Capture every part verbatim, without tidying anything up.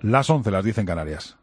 Las once, las diez en Canarias.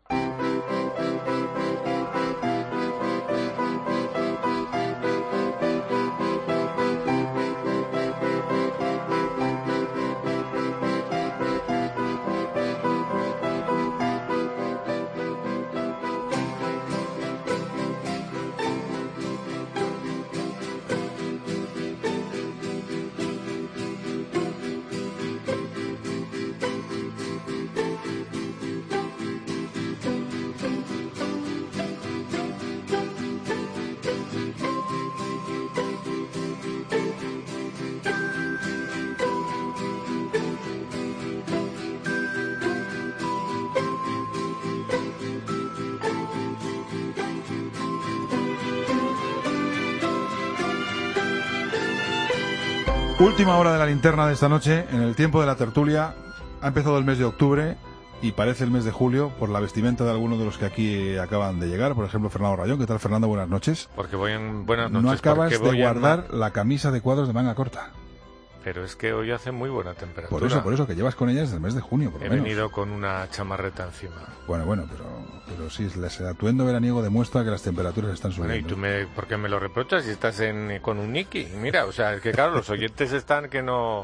Última hora de la linterna de esta noche. En el tiempo de la tertulia ha empezado el mes de octubre y parece el mes de julio por la vestimenta de algunos de los que aquí acaban de llegar. Por ejemplo, Fernando Rayón. ¿Qué tal, Fernando? Buenas noches. Porque voy en buenas noches. No acabas de voy guardar en... la camisa de cuadros de manga corta. Pero es que hoy hace muy buena temperatura. Por eso, por eso, que llevas con ella desde el mes de junio, por lo He menos. venido con una chamarreta encima. Bueno, bueno, pero, pero sí, el atuendo veraniego demuestra que las temperaturas están subiendo. Bueno, ¿y tú me, por qué me lo reprochas si estás en, con un Niki? Mira, o sea, es que claro, los oyentes están que no...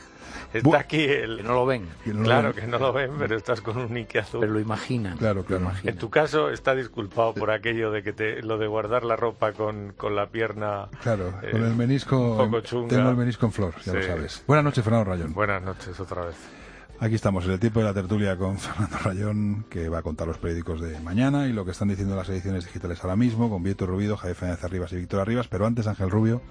Está aquí el... Que no lo ven. Que no claro, lo ven. que no lo ven, pero estás con un Niki azul. Pero lo imaginan. Claro, claro. Lo imaginan. En tu caso está disculpado por aquello de que te, lo de guardar la ropa con, con la pierna... Claro, eh, con el menisco... un poco chunga. Tengo el menisco en flor, ya Sí. lo sabes. Buenas noches, Fernando Rayón. Buenas noches, otra vez. Aquí estamos en el tiempo de la tertulia con Fernando Rayón, que va a contar los periódicos de mañana y lo que están diciendo las ediciones digitales ahora mismo, con Vieto Rubido, Javier Fernández Arribas y Víctor Arribas. Pero antes, Ángel Rubio,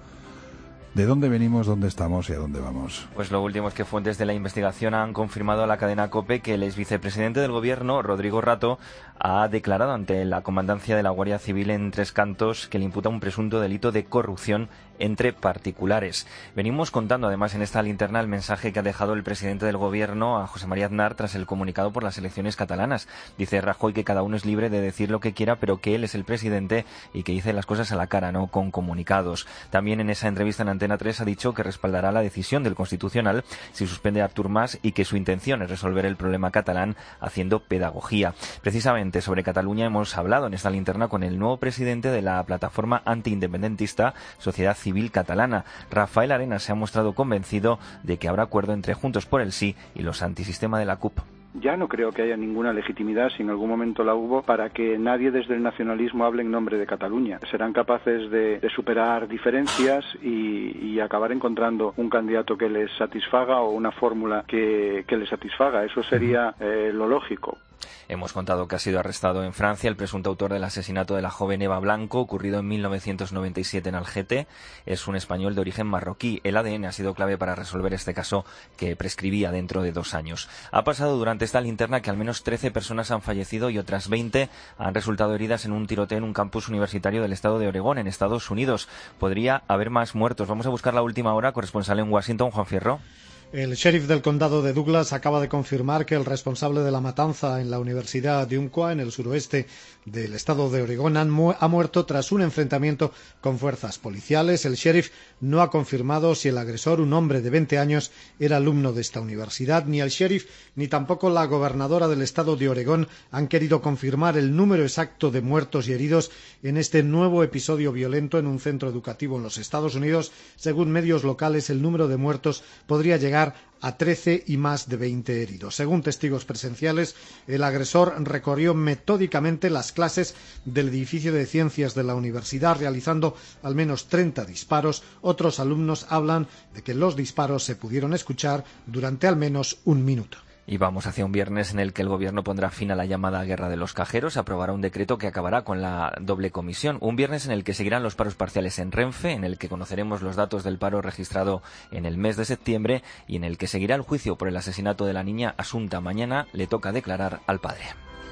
¿de dónde venimos, dónde estamos y a dónde vamos? Pues lo último es que fuentes de la investigación han confirmado a la cadena COPE que el exvicepresidente del Gobierno, Rodrigo Rato, ha declarado ante la comandancia de la Guardia Civil en Tres Cantos que le imputa un presunto delito de corrupción entre particulares. Venimos contando además en esta linterna el mensaje que ha dejado el presidente del Gobierno a José María Aznar tras el comunicado por las elecciones catalanas. Dice Rajoy que cada uno es libre de decir lo que quiera, pero que él es el presidente y que dice las cosas a la cara, no con comunicados. También en esa entrevista en Antena tres ha dicho que respaldará la decisión del Constitucional si suspende a Artur Mas y que su intención es resolver el problema catalán haciendo pedagogía. Precisamente sobre Cataluña hemos hablado en esta linterna con el nuevo presidente de la plataforma antiindependentista Sociedad Civil Catalana. Rafael Arenas se ha mostrado convencido de que habrá acuerdo entre Juntos por el Sí y los antisistema de la C U P. Ya no creo que haya ninguna legitimidad, si en algún momento la hubo, para que nadie desde el nacionalismo hable en nombre de Cataluña. Serán capaces de, de superar diferencias y, y acabar encontrando un candidato que les satisfaga o una fórmula que, que les satisfaga. Eso sería eh, lo lógico. Hemos contado que ha sido arrestado en Francia el presunto autor del asesinato de la joven Eva Blanco, ocurrido en mil novecientos noventa y siete en Algete. Es un español de origen marroquí. El A D N ha sido clave para resolver este caso que prescribía dentro de dos años. Ha pasado durante esta linterna que al menos trece personas han fallecido y otras veinte han resultado heridas en un tiroteo en un campus universitario del estado de Oregón, en Estados Unidos. Podría haber más muertos. Vamos a buscar la última hora. Corresponsal en Washington, Juan Fierro. El sheriff del condado de Douglas acaba de confirmar que el responsable de la matanza en la Universidad de Umpqua, en el suroeste del estado de Oregón, ha muerto tras un enfrentamiento con fuerzas policiales. El sheriff no ha confirmado si el agresor, un hombre de veinte años, era alumno de esta universidad. Ni el sheriff ni tampoco la gobernadora del estado de Oregón han querido confirmar el número exacto de muertos y heridos en este nuevo episodio violento en un centro educativo en los Estados Unidos. Según medios locales, el número de muertos podría llegar a trece y más de veinte heridos. Según testigos presenciales, el agresor recorrió metódicamente las clases del edificio de ciencias de la universidad, realizando al menos treinta disparos. Otros alumnos hablan de que los disparos se pudieron escuchar durante al menos un minuto. Y vamos hacia un viernes en el que el Gobierno pondrá fin a la llamada guerra de los cajeros, aprobará un decreto que acabará con la doble comisión. Un viernes en el que seguirán los paros parciales en Renfe, en el que conoceremos los datos del paro registrado en el mes de septiembre y en el que seguirá el juicio por el asesinato de la niña Asunta. Mañana le toca declarar al padre.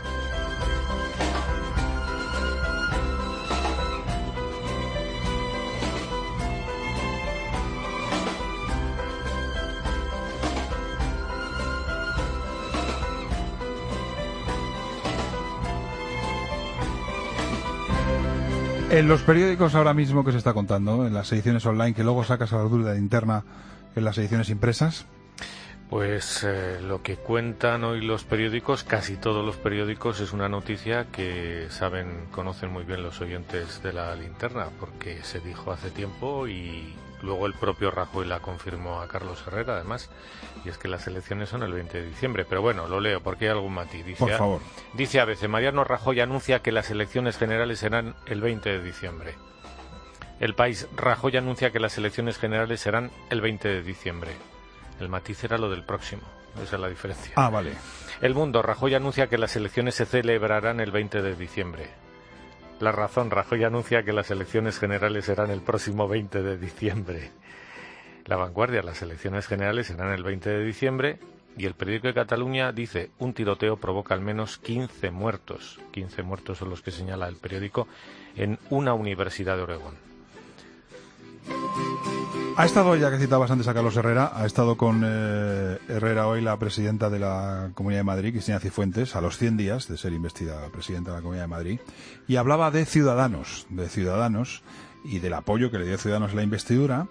En los periódicos ahora mismo que se está contando, en las ediciones online que luego sacas a la luz de la linterna, en las ediciones impresas. Pues eh, lo que cuentan hoy los periódicos, casi todos los periódicos, es una noticia que saben, conocen muy bien los oyentes de la linterna, porque se dijo hace tiempo y luego el propio Rajoy la confirmó a Carlos Herrera, además, y es que las elecciones son el veinte de diciembre. Pero bueno, lo leo porque hay algún matiz. Dice, Por favor. Dice A B C, Mariano Rajoy anuncia que las elecciones generales serán el veinte de diciembre. El País, Rajoy anuncia que las elecciones generales serán el veinte de diciembre. El matiz era lo del próximo, esa es la diferencia. Ah, vale. El Mundo, Rajoy anuncia que las elecciones se celebrarán el veinte de diciembre. La Razón, Rajoy anuncia que las elecciones generales serán el próximo veinte de diciembre. La Vanguardia, las elecciones generales serán el veinte de diciembre. Y el periódico de Cataluña dice, un tiroteo provoca al menos quince muertos. quince muertos son los que señala el periódico en una universidad de Oregón. Ha estado, ya que citabas antes a Carlos Herrera, ha estado con eh, Herrera hoy la presidenta de la Comunidad de Madrid, Cristina Cifuentes, a los cien días de ser investida presidenta de la Comunidad de Madrid, y hablaba de Ciudadanos, de Ciudadanos y del apoyo que le dio Ciudadanos en la investidura,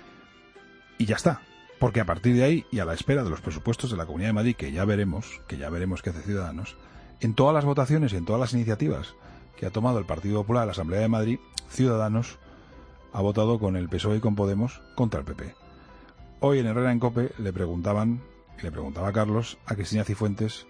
y ya está. Porque a partir de ahí, y a la espera de los presupuestos de la Comunidad de Madrid, que ya veremos, que ya veremos qué hace Ciudadanos, en todas las votaciones y en todas las iniciativas que ha tomado el Partido Popular en la Asamblea de Madrid, Ciudadanos ha votado con el P S O E y con Podemos contra el P P. Hoy en Herrera en COPE le preguntaban, y le preguntaba a Carlos, a Cristina Cifuentes,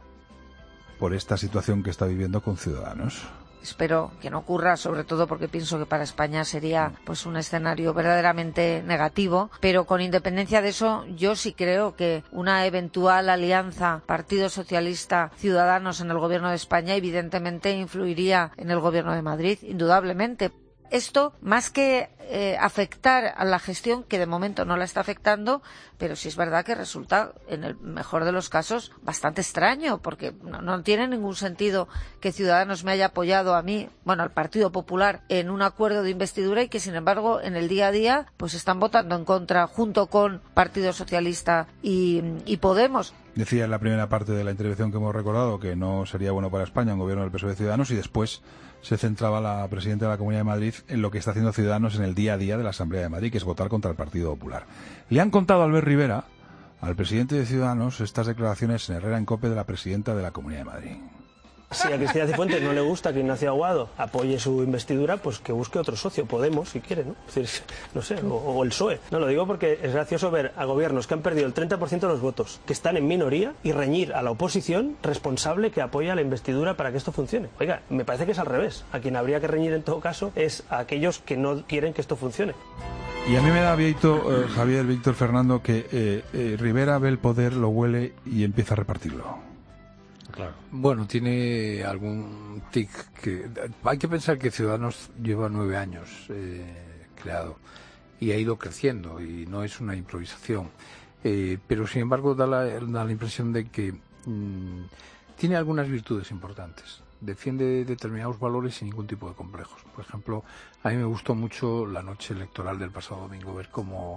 por esta situación que está viviendo con Ciudadanos. Espero que no ocurra, sobre todo porque pienso que para España sería pues un escenario verdaderamente negativo, pero con independencia de eso, yo sí creo que una eventual alianza Partido Socialista Ciudadanos en el Gobierno de España evidentemente influiría en el Gobierno de Madrid, indudablemente. Esto, más que eh, afectar a la gestión, que de momento no la está afectando, pero sí es verdad que resulta, en el mejor de los casos, bastante extraño, porque no, no tiene ningún sentido que Ciudadanos me haya apoyado a mí, bueno, al Partido Popular, en un acuerdo de investidura y que, sin embargo, en el día a día, pues están votando en contra, junto con Partido Socialista y, y Podemos. Decía en la primera parte de la intervención que hemos recordado que no sería bueno para España un gobierno del P S O E de Ciudadanos, y después se centraba la presidenta de la Comunidad de Madrid en lo que está haciendo Ciudadanos en el día a día de la Asamblea de Madrid, que es votar contra el Partido Popular. Le han contado a Albert Rivera, al presidente de Ciudadanos, estas declaraciones en Herrera en COPE de la presidenta de la Comunidad de Madrid. Si a Cristina Cifuentes no le gusta que Ignacio Aguado apoye su investidura, pues que busque otro socio, Podemos, si quiere, ¿no? Es decir, no sé, o, o el P S O E. No, lo digo porque es gracioso ver a gobiernos que han perdido el treinta por ciento de los votos, que están en minoría, y reñir a la oposición responsable que apoya la investidura para que esto funcione. Oiga, me parece que es al revés. A quien habría que reñir en todo caso es a aquellos que no quieren que esto funcione. Y a mí me da Vieito, eh, Javier, Víctor, Fernando, que eh, eh, Rivera ve el poder, lo huele y empieza a repartirlo. Claro. Bueno, tiene algún tic que... Hay que pensar que Ciudadanos lleva nueve años eh, creado y ha ido creciendo y no es una improvisación. Eh, pero, sin embargo, da la, da la impresión de que mmm, tiene algunas virtudes importantes. Defiende determinados valores sin ningún tipo de complejos. Por ejemplo, a mí me gustó mucho la noche electoral del pasado domingo, ver cómo...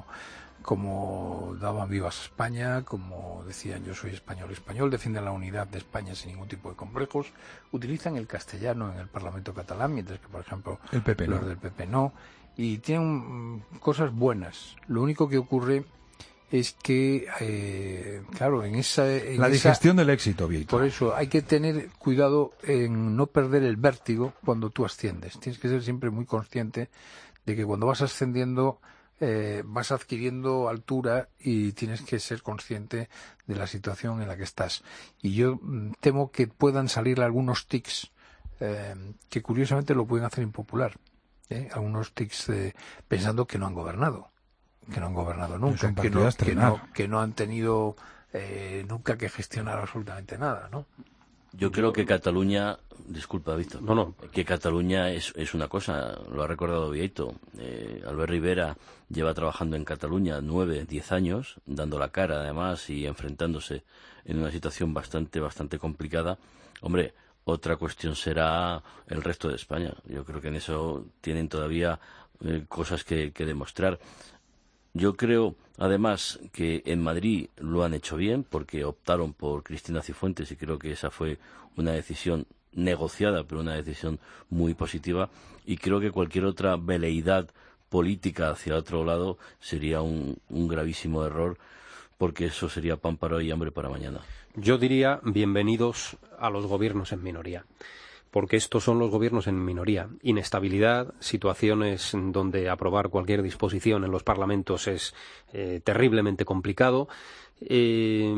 como daban vivas a España, como decían yo soy español español, defienden la unidad de España sin ningún tipo de complejos, utilizan el castellano en el Parlamento catalán, mientras que, por ejemplo, el P P los no. del P P no, y tienen um, cosas buenas. Lo único que ocurre es que, eh, claro, en esa... En la digestión esa, del éxito, Víctor. Por eso hay que tener cuidado en no perder el vértigo cuando tú asciendes. Tienes que ser siempre muy consciente de que cuando vas ascendiendo... Eh, vas adquiriendo altura y tienes que ser consciente de la situación en la que estás. Y yo mm, temo que puedan salir algunos tics eh, que curiosamente lo pueden hacer impopular. ¿eh? Algunos tics eh, pensando que no han gobernado, que no han gobernado nunca, que no, que, no, que no han tenido eh, nunca que gestionar absolutamente nada, ¿no? Yo creo que Cataluña, disculpa Víctor, no, no, que Cataluña es, es una cosa, lo ha recordado Vieito, eh, Albert Rivera lleva trabajando en Cataluña nueve, diez años, dando la cara además y enfrentándose en una situación bastante, bastante complicada. Hombre, otra cuestión será el resto de España. Yo creo que en eso tienen todavía eh, cosas que, que demostrar. Yo creo, además, que en Madrid lo han hecho bien porque optaron por Cristina Cifuentes y creo que esa fue una decisión negociada, pero una decisión muy positiva. Y creo que cualquier otra veleidad política hacia otro lado sería un, un gravísimo error porque eso sería pan para hoy y hambre para mañana. Yo diría bienvenidos a los gobiernos en minoría, porque estos son los gobiernos en minoría. Inestabilidad, situaciones donde aprobar cualquier disposición en los parlamentos es eh, terriblemente complicado, eh,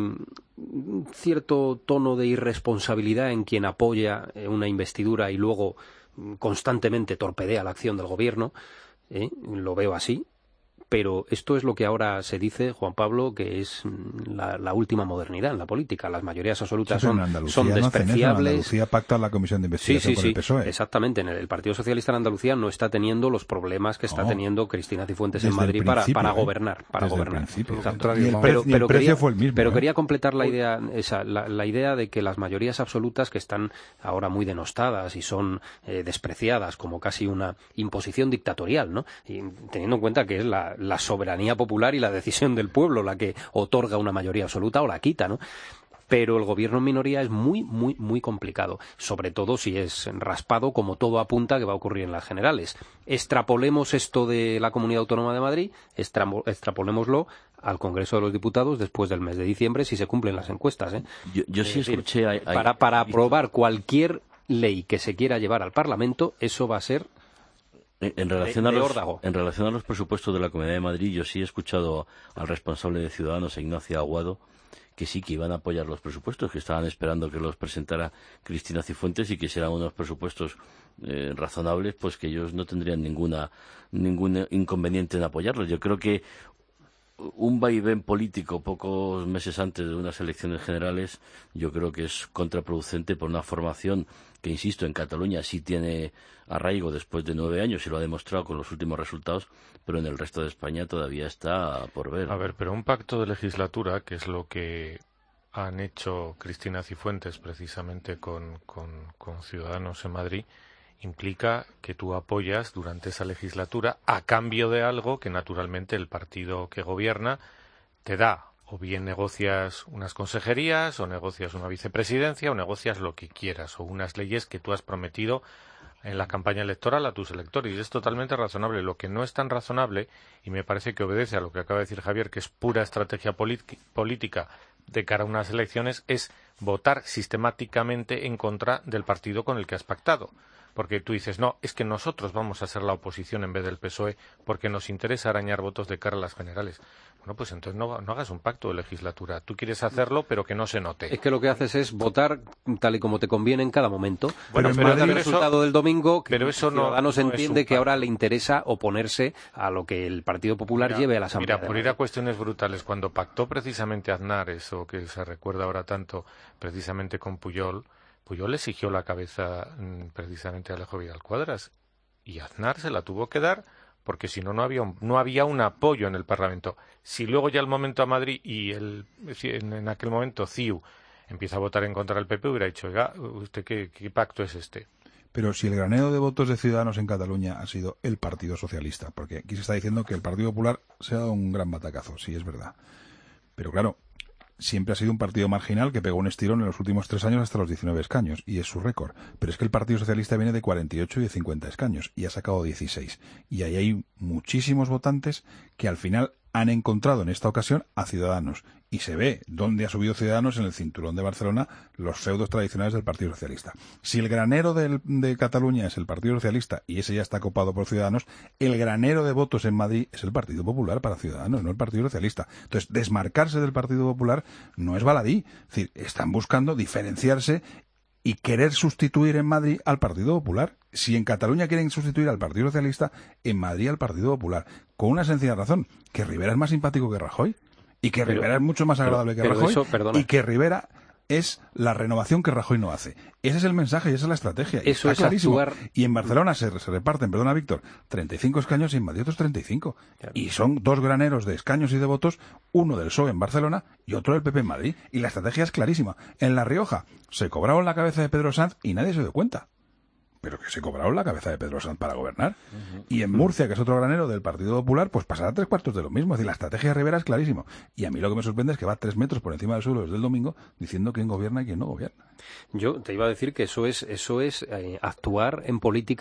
cierto tono de irresponsabilidad en quien apoya una investidura y luego constantemente torpedea la acción del gobierno, eh, lo veo así. Pero esto es lo que ahora se dice, Juan Pablo, que es la, la última modernidad en la política. Las mayorías absolutas son, son despreciables. En Andalucía pacta la comisión de investigación sí, sí, con sí, el P S O E. Exactamente. En el, el Partido Socialista en Andalucía no está teniendo los problemas que está no. teniendo Cristina Cifuentes en Madrid para, para ¿eh? gobernar. Para Desde gobernar. El principio, pero, el, pero, pero quería, precio fue el mismo. Pero ¿eh? quería completar la idea, esa, la, la idea de que las mayorías absolutas, que están ahora muy denostadas y son eh, despreciadas como casi una imposición dictatorial, ¿no? Y teniendo en cuenta que es la, la soberanía popular y la decisión del pueblo la que otorga una mayoría absoluta o la quita, ¿no? Pero el gobierno en minoría es muy, muy, muy complicado, sobre todo si es raspado, como todo apunta que va a ocurrir en las generales. Extrapolemos esto de la Comunidad Autónoma de Madrid, extra, extrapolémoslo al Congreso de los Diputados después del mes de diciembre, si se cumplen las encuestas, ¿eh? Yo, yo sí decir, escuché... Hay, hay, para, para aprobar cualquier ley que se quiera llevar al Parlamento, eso va a ser... En relación, a los, en relación a los presupuestos de la Comunidad de Madrid, yo sí he escuchado al responsable de Ciudadanos, Ignacio Aguado, que sí que iban a apoyar los presupuestos, que estaban esperando que los presentara Cristina Cifuentes y que si eran unos presupuestos eh, razonables, pues que ellos no tendrían ninguna ningún inconveniente en apoyarlos. Yo creo que un vaivén político pocos meses antes de unas elecciones generales, yo creo que es contraproducente por una formación que, insisto, en Cataluña sí tiene arraigo después de nueve años y lo ha demostrado con los últimos resultados, pero en el resto de España todavía está por ver. A ver, pero un pacto de legislatura, que es lo que han hecho Cristina Cifuentes precisamente con, con, con Ciudadanos en Madrid, implica que tú apoyas durante esa legislatura a cambio de algo que naturalmente el partido que gobierna te da. O bien negocias unas consejerías, o negocias una vicepresidencia, o negocias lo que quieras, o unas leyes que tú has prometido en la campaña electoral a tus electores. Y es totalmente razonable. Lo que no es tan razonable, y me parece que obedece a lo que acaba de decir Javier, que es pura estrategia política de cara a unas elecciones, es votar sistemáticamente en contra del partido con el que has pactado. Porque tú dices, no, es que nosotros vamos a ser la oposición en vez del P S O E porque nos interesa arañar votos de cara a las generales. Bueno, pues entonces no, no hagas un pacto de legislatura. Tú quieres hacerlo, pero que no se note. Es que lo que haces es votar tal y como te conviene en cada momento. Bueno, pero, pero el eso, resultado del domingo, que pero eso no, Ciudadanos no entiende que ahora le interesa oponerse a lo que el Partido Popular mira, lleve a la Asamblea. Mira, por ir a cuestiones brutales, cuando pactó precisamente Aznar, eso que se recuerda ahora tanto, precisamente con Pujol, Pujol exigió la cabeza precisamente a Alejo Vidal Cuadras y Aznar se la tuvo que dar porque si no, no había un, no había un apoyo en el Parlamento. Si luego ya el momento a Madrid y el, en, en aquel momento C I U empieza a votar en contra del P P, hubiera dicho, oiga, ¿usted qué, qué pacto es este? Pero si el granero de votos de Ciudadanos en Cataluña ha sido el Partido Socialista, porque aquí se está diciendo que el Partido Popular se ha dado un gran batacazo, sí es verdad. Pero claro, siempre ha sido un partido marginal que pegó un estirón en los últimos tres años hasta los diecinueve escaños, y es su récord. Pero es que el Partido Socialista viene de cuarenta y ocho y de cincuenta escaños, y ha sacado dieciséis. Y ahí hay muchísimos votantes que al final han encontrado en esta ocasión a Ciudadanos. Y se ve dónde ha subido Ciudadanos en el cinturón de Barcelona los feudos tradicionales del Partido Socialista. Si el granero del, de Cataluña es el Partido Socialista y ese ya está copado por Ciudadanos, el granero de votos en Madrid es el Partido Popular para Ciudadanos, no el Partido Socialista. Entonces, desmarcarse del Partido Popular no es baladí. Es decir, están buscando diferenciarse y querer sustituir en Madrid al Partido Popular. Si en Cataluña quieren sustituir al Partido Socialista, en Madrid al Partido Popular. Con una sencilla razón, que Rivera es más simpático que Rajoy. Y que pero, Rivera es mucho más agradable pero, que Rajoy. Eso, y que Rivera es la renovación que Rajoy no hace. Ese es el mensaje y esa es la estrategia. Y eso está es clarísimo. Actuar... Y en Barcelona se, se reparten, perdona Víctor, treinta y cinco escaños y en Madrid otros treinta y cinco. Claro. Y son dos graneros de escaños y de votos, uno del P S O E en Barcelona y otro del P P en Madrid. Y la estrategia es clarísima. En La Rioja se cobraron la cabeza de Pedro Sanz y nadie se dio cuenta. Pero que se cobraron la cabeza de Pedro Sanz para gobernar. Uh-huh. Y en Murcia, que es otro granero del Partido Popular, pues pasará tres cuartos de lo mismo. Es decir, la estrategia de Rivera es clarísima. Y a mí lo que me sorprende es que va tres metros por encima del suelo desde el domingo diciendo quién gobierna y quién no gobierna. Yo te iba a decir que eso es eso es eh, actuar en política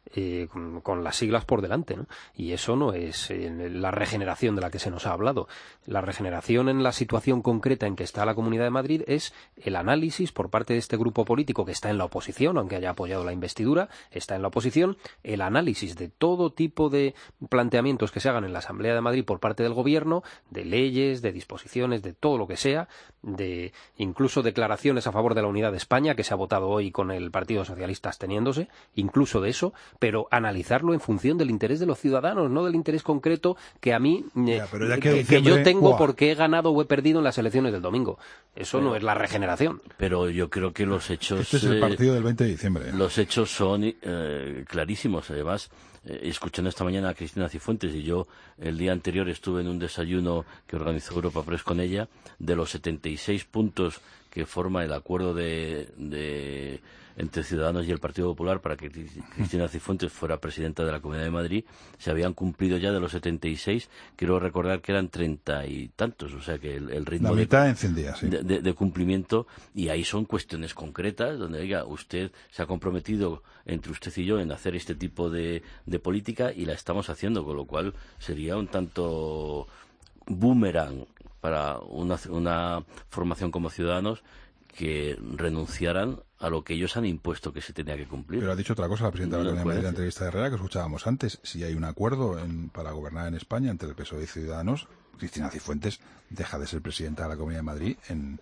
eh, con, con las siglas por delante, ¿no? Y eso no es eh, la regeneración de la que se nos ha hablado. La regeneración en la situación concreta en que está la Comunidad de Madrid es el análisis por parte de este grupo político que está en la oposición, aunque haya apoyado la investidura, está en la oposición, el análisis de todo tipo de planteamientos que se hagan en la Asamblea de Madrid por parte del Gobierno, de leyes, de disposiciones, de todo lo que sea, de incluso declaraciones a favor de la unidad de España, que se ha votado hoy con el Partido Socialista absteniéndose, incluso de eso, pero analizarlo en función del interés de los ciudadanos, no del interés concreto que a mí, eh, ya, pero ya que, que, que yo tengo ¡buah! Porque he ganado o he perdido en las elecciones del domingo. Eso pero, no es la regeneración. Pero yo creo que los hechos... Este es el partido del veinte de diciembre. ¿eh? Los hechos son eh, clarísimos. Además, eh, escuchando esta mañana a Cristina Cifuentes, y yo el día anterior estuve en un desayuno que organizó Europa Press con ella, de los setenta y seis puntos que forma el acuerdo de... de entre Ciudadanos y el Partido Popular para que Cristina Cifuentes fuera presidenta de la Comunidad de Madrid, se habían cumplido ya de los setenta y seis, quiero recordar que eran treinta y tantos, o sea que el, el ritmo la mitad de, en cien días, sí. de, de, de cumplimiento, y ahí son cuestiones concretas donde diga, usted se ha comprometido entre usted y yo en hacer este tipo de, de política y la estamos haciendo, con lo cual sería un tanto boomerang para una, una formación como Ciudadanos que renunciaran a lo que ellos han impuesto que se tenía que cumplir. Pero ha dicho otra cosa la presidenta de la No Comunidad de Madrid en la puede entrevista de Herrera que escuchábamos antes. Si hay un acuerdo en, para gobernar en España entre el P S O E y Ciudadanos, Cristina Cifuentes deja de ser presidenta de la Comunidad de Madrid en...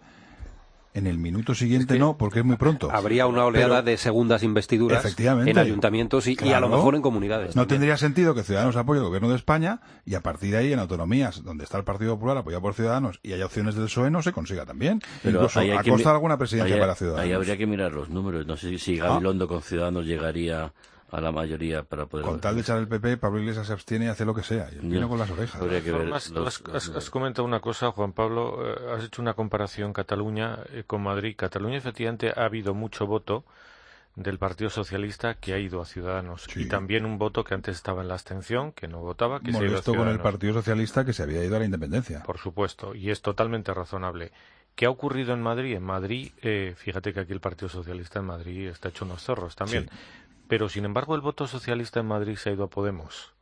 En el minuto siguiente es que no, porque es muy pronto. Habría una oleada Pero, de segundas investiduras en ayuntamientos y, claro, y a lo mejor en comunidades. No también. tendría sentido que Ciudadanos apoye el gobierno de España y a partir de ahí en autonomías donde está el Partido Popular apoyado por Ciudadanos y hay opciones del P S O E no se consiga también. Pero incluso a costa mi... de alguna presidencia ahí, para Ciudadanos. Ahí habría que mirar los números. No sé si Gabilondo ah. con Ciudadanos llegaría a la mayoría para poder... Con tal de echar el P P, Pablo Iglesias se abstiene y hace lo que sea. Y el vino con las orejas. Habría que ver has, los, has, los... has, has comentado una cosa, Juan Pablo. Eh, has hecho una comparación Cataluña eh, con Madrid. Cataluña, efectivamente, ha habido mucho voto del Partido Socialista que ha ido a Ciudadanos. Sí. Y también un voto que antes estaba en la abstención, que no votaba, que Molesto se ha ido a Ciudadanos. con el Partido Socialista que se había ido a la independencia. Por supuesto, y es totalmente razonable. ¿Qué ha ocurrido en Madrid? En Madrid, eh, fíjate que aquí el Partido Socialista en Madrid está hecho unos zorros también. Sí. Pero, sin embargo, el voto socialista en Madrid se ha ido a Podemos.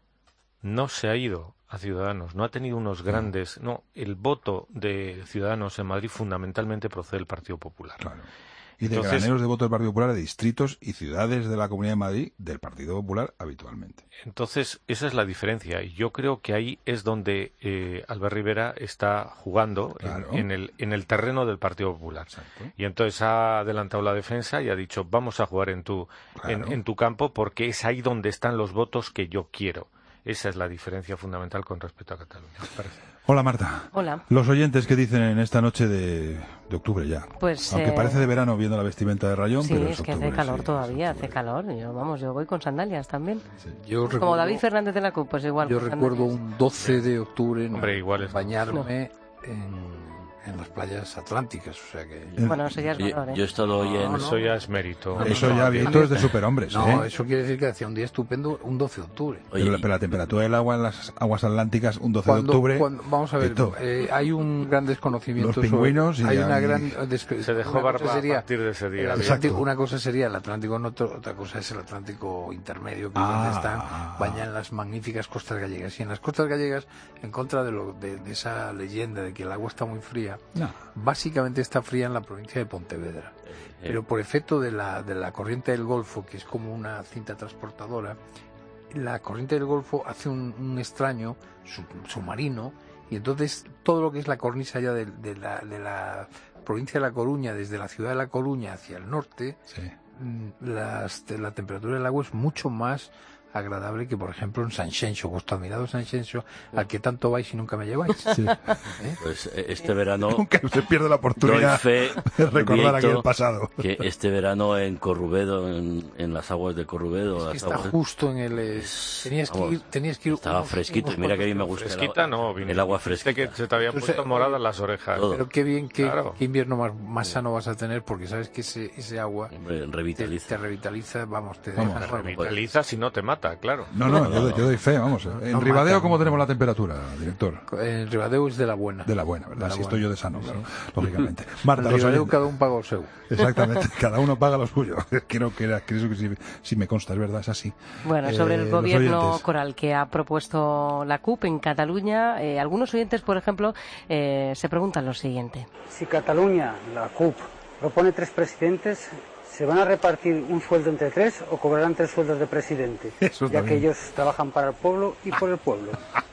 No se ha ido a Ciudadanos. No ha tenido unos grandes... No, el voto de Ciudadanos en Madrid fundamentalmente procede del Partido Popular. Claro. Y de Entonces, graneros de voto del Partido Popular de distritos y ciudades de la Comunidad de Madrid del Partido Popular habitualmente. Entonces, esa es la diferencia. Y yo creo que ahí es donde eh, Albert Rivera está jugando claro. en, en, el, en el terreno del Partido Popular. Exacto. Y entonces ha adelantado la defensa y ha dicho, vamos a jugar en tu, claro. en, en tu campo porque es ahí donde están los votos que yo quiero. Esa es la diferencia fundamental con respecto a Cataluña, me parece. Hola, Marta. Hola. Los oyentes que dicen en esta noche de, de octubre ya. Pues, Aunque eh... parece de verano viendo la vestimenta de Rayón, sí, pero es, es que octubre, hace calor sí, todavía, hace calor. Yo, vamos, yo voy con sandalias también. Sí. Yo Como recuerdo, David Fernández de la C U P, pues igual. Yo recuerdo sandalias. un doce de octubre no, Hombre, igual es... bañarme no. en... en las playas atlánticas, o sea que... Bueno, eso ya es valor, ¿eh? Yo he estado hoy en... No, eso ya es mérito. No, eso no, ya, Víctor, es de superhombres, No, ¿eh? eso quiere decir que hacía un día estupendo un doce de octubre. Oye, pero, pero la temperatura del agua en las aguas atlánticas un doce cuando, de octubre... Cuando, vamos a ver, eh, hay un gran desconocimiento Los pingüinos sobre... Hay y una hay... gran... Se dejó barba sería, a partir de ese día. Atlántico, una cosa sería el Atlántico Norte, otra cosa es el Atlántico Intermedio, que es ah, donde están, bañan las magníficas costas gallegas. Y en las costas gallegas, en contra de, lo, de, de esa leyenda de que el agua está muy fría, no. básicamente está fría en la provincia de Pontevedra, pero por efecto de la, de la corriente del Golfo, que es como una cinta transportadora, la corriente del Golfo hace un, un extraño sub, submarino, y entonces todo lo que es la cornisa ya de, de, la, de la provincia de La Coruña, desde la ciudad de La Coruña hacia el norte, sí. las, la temperatura del agua es mucho más agradable que, por ejemplo, en Sanxenxo, vuestro admirado Sanxenxo, al que tanto vais y nunca me lleváis. Sí. ¿Eh? Pues este verano... Nunca se pierde la oportunidad fe, de recordar aquel pasado. Que este verano en Corrubedo, en, en las aguas de Corrubedo... Es que las está aguas, justo en el... Eh, tenías, que ir, tenías que ir... Estaba unos, fresquito, unos mira que bien me gusta fresquita, el agua, no, el agua fresquita. Que se te habían puesto Entonces, moradas las orejas. Todo. Pero qué bien, qué, claro. qué invierno más, más sano vas a tener, porque sabes que ese, ese agua... Hombre, revitaliza. Te, te revitaliza, vamos, te vamos, deja... Te revitaliza si no te mata. nota, claro. No, no, yo, yo doy fe, vamos. En no Ribadeo, mata, ¿cómo no. tenemos la temperatura, director? En Ribadeo es de la buena. De la buena, ¿verdad? De la Si buena. estoy yo de sano, Sí, claro, sí. lógicamente. Marta, en los Ribadeo oyentes. cada un paga el seu. Exactamente, cada uno paga lo suyo. Quiero que, que eso que si, si me consta, es verdad, es así. Bueno, sobre Eh, el los gobierno oyentes. coral que ha propuesto la C U P en Cataluña, eh, algunos oyentes, por ejemplo, eh, se preguntan lo siguiente. Si Cataluña, la C U P, propone tres presidentes, ¿se van a repartir un sueldo entre tres o cobrarán tres sueldos de presidente? Eso ya también. que ellos trabajan para el pueblo y por el pueblo.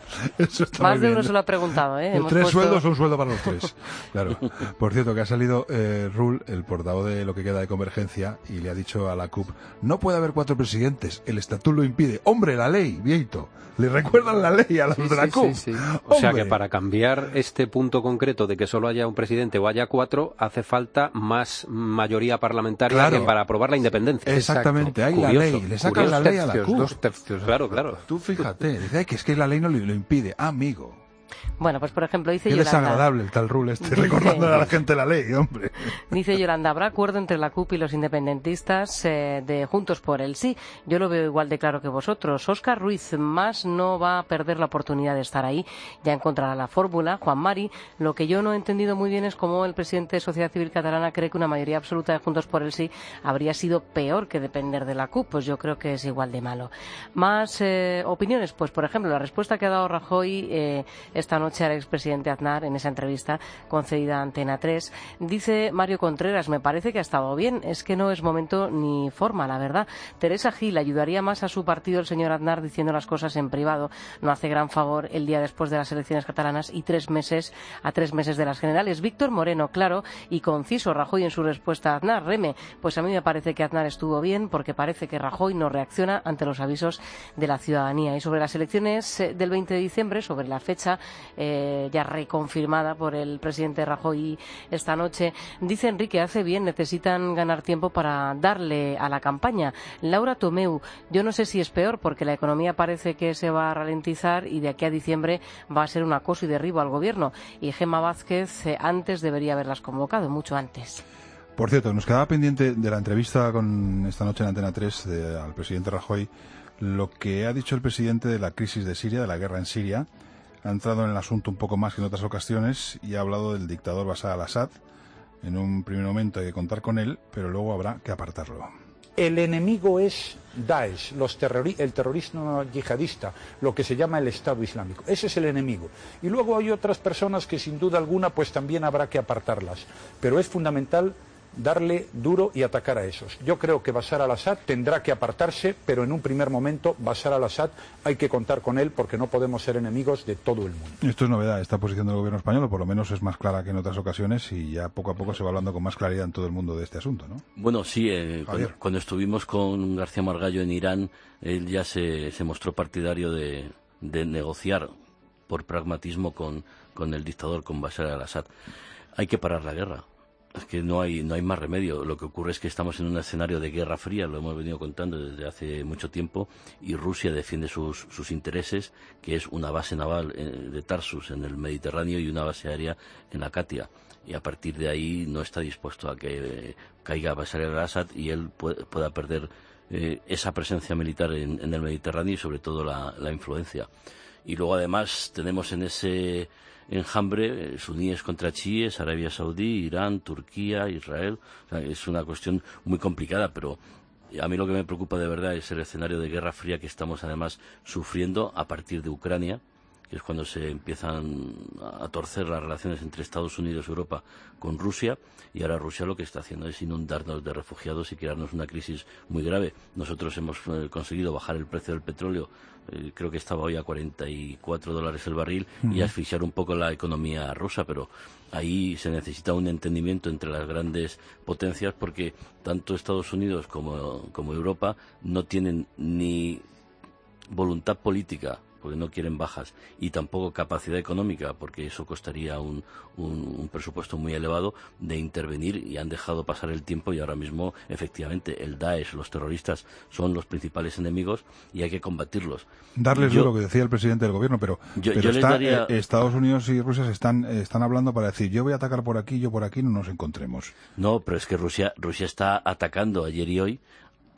Eso está Más muy de bien. uno se lo ha preguntado, ¿eh? Hemos Tres puesto- sueldos, un sueldo para los tres. Claro. Por cierto, que ha salido eh, Rull, el portavoz de lo que queda de Convergencia, y le ha dicho a la C U P, no puede haber cuatro presidentes, el estatuto lo impide. ¡Hombre, la ley, Vieito! Le recuerdan la ley a los Sí, de la sí, C U P. sí, sí. O sea ¡Hombre! que para cambiar este punto concreto de que solo haya un presidente o haya cuatro, hace falta más mayoría parlamentaria Claro. que para aprobar la independencia. Exactamente, hay la Curioso, ley, le sacan curioso. la ley a la Tercios, C U P. dos tercios. Claro, claro. Tú fíjate, dice "Ay, que es que la ley no lo, lo impide. Amigo, Bueno, pues por ejemplo, dice qué Yolanda. desagradable el tal Rull este, Dice- recordando a la gente la ley, hombre. Dice Yolanda, habrá acuerdo entre la C U P y los independentistas eh, de Juntos por el Sí. Yo lo veo igual de claro que vosotros. Óscar Ruiz más no va a perder la oportunidad de estar ahí. Ya encontrará la fórmula. Juan Mari, lo que yo no he entendido muy bien es cómo el presidente de Sociedad Civil Catalana cree que una mayoría absoluta de Juntos por el Sí habría sido peor que depender de la C U P. Pues yo creo que es igual de malo. Más eh, opiniones. Pues, por ejemplo, la respuesta que ha dado Rajoy eh, esta noche al expresidente Aznar en esa entrevista concedida a Antena tres. Dice Mario Contreras, me parece que ha estado bien, es que no es momento ni forma, la verdad. Teresa Gil ayudaría más a su partido el señor Aznar diciendo las cosas en privado. No hace gran favor el día después de las elecciones catalanas y tres meses a tres meses de las generales. Víctor Moreno, claro y conciso, Rajoy en su respuesta a Aznar. Reme, pues a mí me parece que Aznar estuvo bien porque parece que Rajoy no reacciona ante los avisos de la ciudadanía. Y sobre las elecciones eh, del veinte de diciembre, sobre la fecha eh, ya reconfirmada por el presidente Rajoy esta noche, dice Enrique, hace bien, necesitan ganar tiempo para darle a la campaña. Laura Tomeu, yo no sé si es peor porque la economía parece que se va a ralentizar y de aquí a diciembre va a ser un acoso y derribo al gobierno. Y Gemma Vázquez eh, antes debería haberlas convocado, mucho antes. Por cierto, nos quedaba pendiente de la entrevista con esta noche en Antena tres de, al presidente Rajoy, lo que ha dicho el presidente de la crisis de Siria, de la guerra en Siria. Ha entrado en el asunto un poco más que en otras ocasiones y ha hablado del dictador Bashar al-Assad. En un primer momento hay que contar con él, pero luego habrá que apartarlo. El enemigo es Daesh, los terrori- el terrorismo yihadista, lo que se llama el Estado Islámico. Ese es el enemigo. Y luego hay otras personas que sin duda alguna pues también habrá que apartarlas. Pero es fundamental darle duro y atacar a esos. Yo creo que Bashar al-Assad tendrá que apartarse, pero en un primer momento Bashar al-Assad hay que contar con él porque no podemos ser enemigos de todo el mundo. Esto es novedad, esta posición del gobierno español, o por lo menos es más clara que en otras ocasiones y ya poco a poco se va hablando con más claridad en todo el mundo de este asunto, ¿no? Bueno, sí, eh, cuando, cuando estuvimos con García Margallo en Irán, él ya se, se mostró partidario de, de negociar por pragmatismo con, con el dictador, con Bashar al-Assad. Hay que parar la guerra. Es que no hay no hay más remedio. Lo que ocurre es que estamos en un escenario de guerra fría, lo hemos venido contando desde hace mucho tiempo, y Rusia defiende sus, sus intereses, que es una base naval de Tarsus en el Mediterráneo y una base aérea en la Katia. Y a partir de ahí no está dispuesto a que caiga Bashar al-Assad y él pueda, pueda perder eh, esa presencia militar en, en el Mediterráneo y sobre todo la, la influencia. Y luego además tenemos en ese enjambre suníes contra chiíes, Arabia Saudí, Irán, Turquía, Israel. O sea, es una cuestión muy complicada, pero a mí lo que me preocupa de verdad es el escenario de guerra fría que estamos además sufriendo a partir de Ucrania, que es cuando se empiezan a torcer las relaciones entre Estados Unidos y Europa con Rusia, y ahora Rusia lo que está haciendo es inundarnos de refugiados y crearnos una crisis muy grave. Nosotros hemos eh, conseguido bajar el precio del petróleo, eh, creo que estaba hoy a cuarenta y cuatro dólares el barril, uh-huh. y asfixiar un poco la economía rusa, pero ahí se necesita un entendimiento entre las grandes potencias porque tanto Estados Unidos como, como Europa no tienen ni voluntad política, porque no quieren bajas, y tampoco capacidad económica, porque eso costaría un, un, un presupuesto muy elevado, de intervenir, y han dejado pasar el tiempo, y ahora mismo, efectivamente, el Daesh, los terroristas, son los principales enemigos, y hay que combatirlos. Darles yo, lo que decía el presidente del gobierno, pero, yo, pero yo está, daría... eh, Estados Unidos y Rusia se están, eh, están hablando para decir, yo voy a atacar por aquí, yo por aquí, no nos encontremos. No, pero es que Rusia, Rusia está atacando ayer y hoy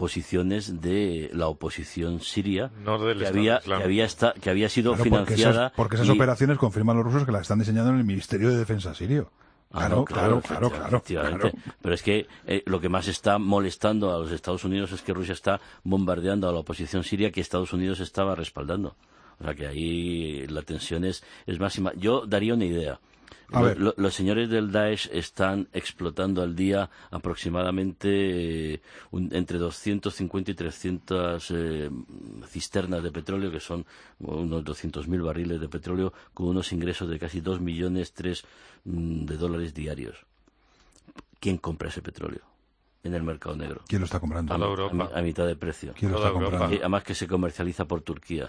posiciones de la oposición siria no del que, Estado había, Islámico. que, había esta, que había sido Claro, financiada. Porque esas, porque esas y... operaciones confirman los rusos que las están diseñando en el Ministerio de Defensa sirio. Ah, Claro, no, claro, claro, claro, claro, efectivamente. claro. Pero es que eh, lo que más está molestando a los Estados Unidos es que Rusia está bombardeando a la oposición siria que Estados Unidos estaba respaldando. O sea que ahí la tensión es, es máxima. Yo daría una idea. Lo, lo, los señores del Daesh están explotando al día aproximadamente eh, un, entre doscientos cincuenta y trescientas eh, cisternas de petróleo, que son unos doscientos mil barriles de petróleo, con unos ingresos de casi dos millones tres mm, de dólares diarios. ¿Quién compra ese petróleo en el mercado negro? ¿Quién lo está comprando? A, Toda Europa. a, a mitad de precio. ¿Quién lo Toda está comprando? Europa. Además que se comercializa por Turquía.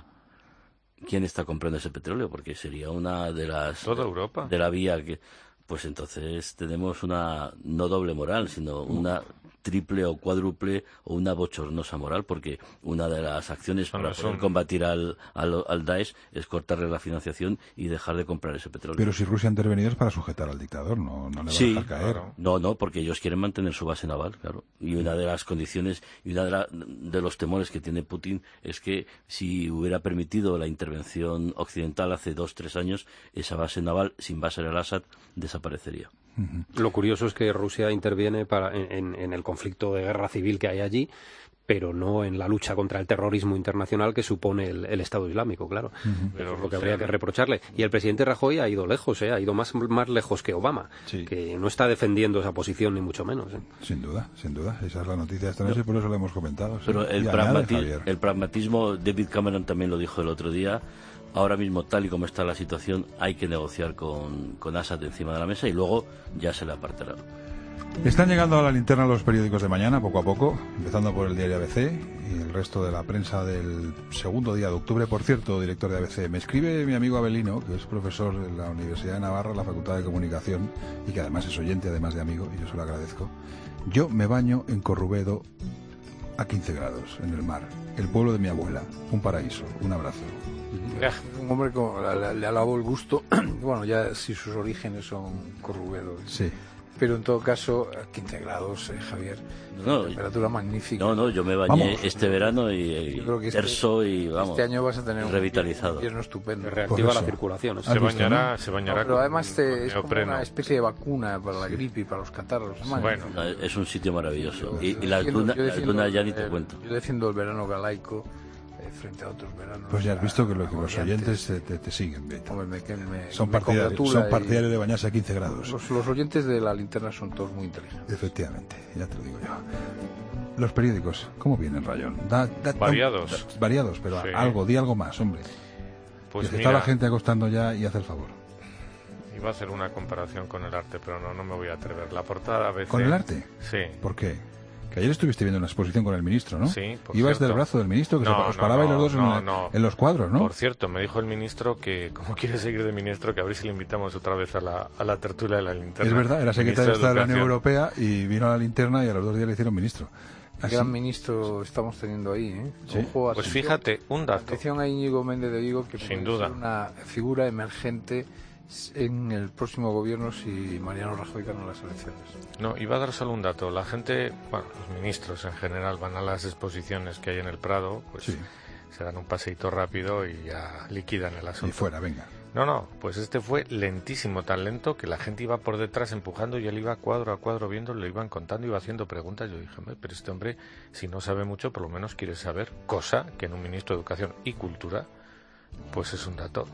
¿Quién está comprando ese petróleo? Porque sería una de las... Toda Europa. De la vía que... Pues entonces tenemos una, no doble moral, sino una triple o cuádruple o una bochornosa moral, porque una de las acciones Bueno, para poder un... combatir al, al, al Daesh es cortarle la financiación y dejar de comprar ese petróleo. Pero si Rusia ha intervenido es para sujetar al dictador, no, no le va sí, a dejar caer. Claro. No, no, porque ellos quieren mantener su base naval, claro. Y una de las condiciones y una de, la, de los temores que tiene Putin es que si hubiera permitido la intervención occidental hace dos, tres años, esa base naval sin Bashar al-Assad desaparecería. Lo curioso es que Rusia interviene para, en, en el conflicto de guerra civil que hay allí, pero no en la lucha contra el terrorismo internacional que supone el, el Estado Islámico, claro. Uh-huh. Pero es lo que habría que reprocharle. Y el presidente Rajoy ha ido lejos, ¿eh? ha ido más, más lejos que Obama, sí. que no está defendiendo esa posición ni mucho menos. ¿eh? Sin duda, sin duda. Esa es la noticia de esta noche y por eso lo hemos comentado. Pero sí. el, pragmati- el pragmatismo, David Cameron también lo dijo el otro día. Ahora mismo, tal y como está la situación, hay que negociar con, con Assad encima de la mesa y luego ya se le apartará. Están llegando a la linterna los periódicos de mañana, poco a poco, empezando por el diario A B C y el resto de la prensa del segundo día de octubre. Por cierto, director de A B C, me escribe mi amigo Abelino, que es profesor de la Universidad de Navarra, la Facultad de Comunicación, y que además es oyente, además de amigo, y yo se lo agradezco. Yo me baño en Corrubedo a quince grados, en el mar, el pueblo de mi abuela, un paraíso, un abrazo. Un hombre con, le, le alabo el gusto, bueno, ya si sus orígenes son Corrubedo. Sí. Pero en todo caso, a quince grados, eh, Javier, no, temperatura magnífica. No, no, yo me bañé vamos. este verano y, y este, terso y vamos. Este año vas a tener revitalizado. un invierno estupendo. Reactiva la circulación. Se bañará, se bañará. No, pero además te, es como neopreno. una especie de vacuna para la gripe y para los catarros. Sí, bueno, no, es un sitio maravilloso. Yo, y, y las dunas duna ya ni te cuento. Yo defiendo el verano galaico frente a otros veranos. Pues ya has visto que, lo, que los oyentes te, te, te siguen, Beto. Hombre, me, me, son me partidarios, son partidarios de bañarse a quince grados. Los, los oyentes de la linterna son todos muy inteligentes. Efectivamente, ya te lo digo yo. Los periódicos, ¿cómo vienen, Rayón? Da, da, variados. Da, variados, pero sí. algo, di algo más, hombre. Pues que mira, está la gente acostando ya y hace el favor. Iba a hacer una comparación con el arte, pero no, no me voy a atrever. La portada a veces... ¿Con el arte? Sí. ¿Por qué? Que ayer estuviste viendo una exposición con el ministro, ¿no? Sí, por Ibas cierto. del brazo del ministro, que no, se os no, parabais no, los dos no, en, no. en los cuadros, ¿no? Por cierto, me dijo el ministro que, como quiere seguir de ministro, que a ver si le invitamos otra vez a la, a la tertulia de la linterna. Es verdad, era secretario de Estado de la Unión Educación. Europea y vino a la linterna y a los dos días le hicieron ministro. Así. Gran ministro estamos teniendo ahí, ¿eh? ¿Sí? Ojo, pues fíjate, un dato. Atención a Íñigo Méndez de Vigo, que sin puede duda ser una figura emergente en el próximo gobierno si Mariano Rajoy gana las elecciones. No, iba a dar solo un dato. La gente, bueno, los ministros en general van a las exposiciones que hay en el Prado, pues sí. se dan un paseíto rápido y ya liquidan el asunto. Y fuera, venga. No, no, pues este fue lentísimo, tan lento que la gente iba por detrás empujando y él iba cuadro a cuadro viendo, le iban contando, iba haciendo preguntas. Yo dije, pero este hombre, si no sabe mucho, por lo menos quiere saber, cosa que en un ministro de Educación y Cultura, pues es un dato.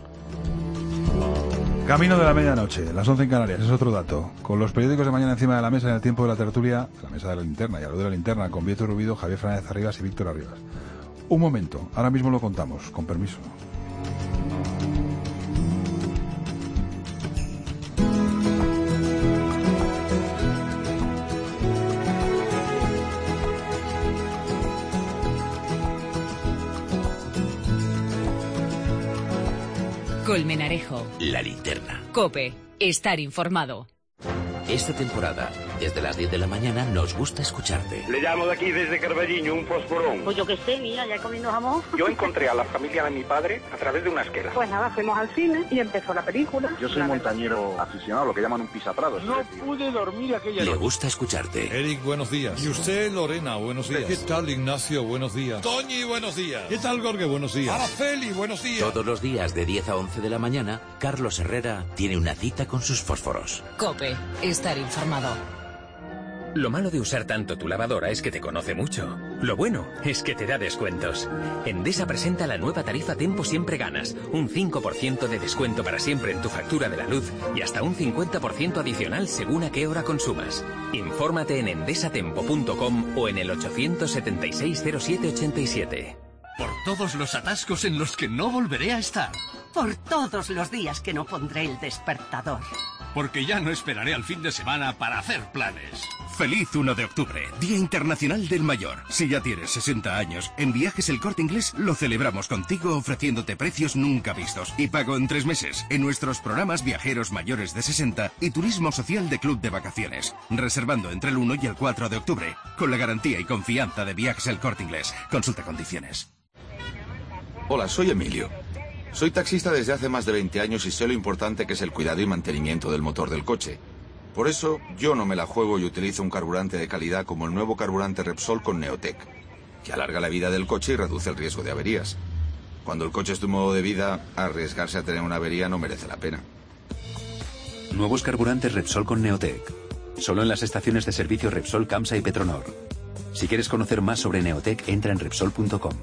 Camino de la medianoche, las once en Canarias, es otro dato. Con los periódicos de mañana encima de la mesa en el tiempo de la tertulia, la mesa de la linterna y a lo de la linterna, con Vieto Rubido, Javier Fernández Arribas y Víctor Arribas. Un momento, ahora mismo lo contamos, con permiso. Colmenarejo. La linterna. COPE. Estar informado. Esta temporada, Desde las diez de la mañana nos gusta escucharte. Le llamo de aquí desde Carballiño, un fosforón. Pues yo que sé, mira, ya comiendo jamón. Yo encontré a la familia de mi padre a través de una esquela. Pues nada, fuimos al cine y empezó la película. Yo soy montañero aficionado, lo que llaman un pisaprados. No pude dormir aquella Le noche. gusta escucharte. Eric, buenos días. Y usted, Lorena, buenos días. ¿Qué tal, Ignacio? Buenos días. Toñi, buenos días. ¿Qué tal, Gorge? Buenos días. Araceli, buenos días. Todos los días de diez a once de la mañana, Carlos Herrera tiene una cita con sus fósforos. COPE. Estar informado. Lo malo de usar tanto tu lavadora es que te conoce mucho. Lo bueno es que te da descuentos. Endesa presenta la nueva tarifa Tempo Siempre Ganas. Un cinco por ciento de descuento para siempre en tu factura de la luz y hasta un cincuenta por ciento adicional según a qué hora consumas. Infórmate en endesatempo punto com o en el ochocientos setenta y seis cero siete ochenta y siete. Por todos los atascos en los que no volveré a estar. Por todos los días que no pondré el despertador. Porque ya no esperaré al fin de semana para hacer planes. Feliz uno de octubre, Día Internacional del Mayor. Si ya tienes sesenta años, en Viajes El Corte Inglés lo celebramos contigo ofreciéndote precios nunca vistos y pago en tres meses en nuestros programas Viajeros Mayores de sesenta y Turismo Social de Club de Vacaciones. Reservando entre el uno y el cuatro de octubre, con la garantía y confianza de Viajes El Corte Inglés. Consulta condiciones. Hola, soy Emilio. Soy taxista desde hace más de veinte años y sé lo importante que es el cuidado y mantenimiento del motor del coche. Por eso, yo no me la juego y utilizo un carburante de calidad como el nuevo carburante Repsol con Neotec, que alarga la vida del coche y reduce el riesgo de averías. Cuando el coche es tu modo de vida, arriesgarse a tener una avería no merece la pena. Nuevos carburantes Repsol con Neotec. Solo en las estaciones de servicio Repsol, Camsa y Petronor. Si quieres conocer más sobre Neotec, entra en Repsol punto com.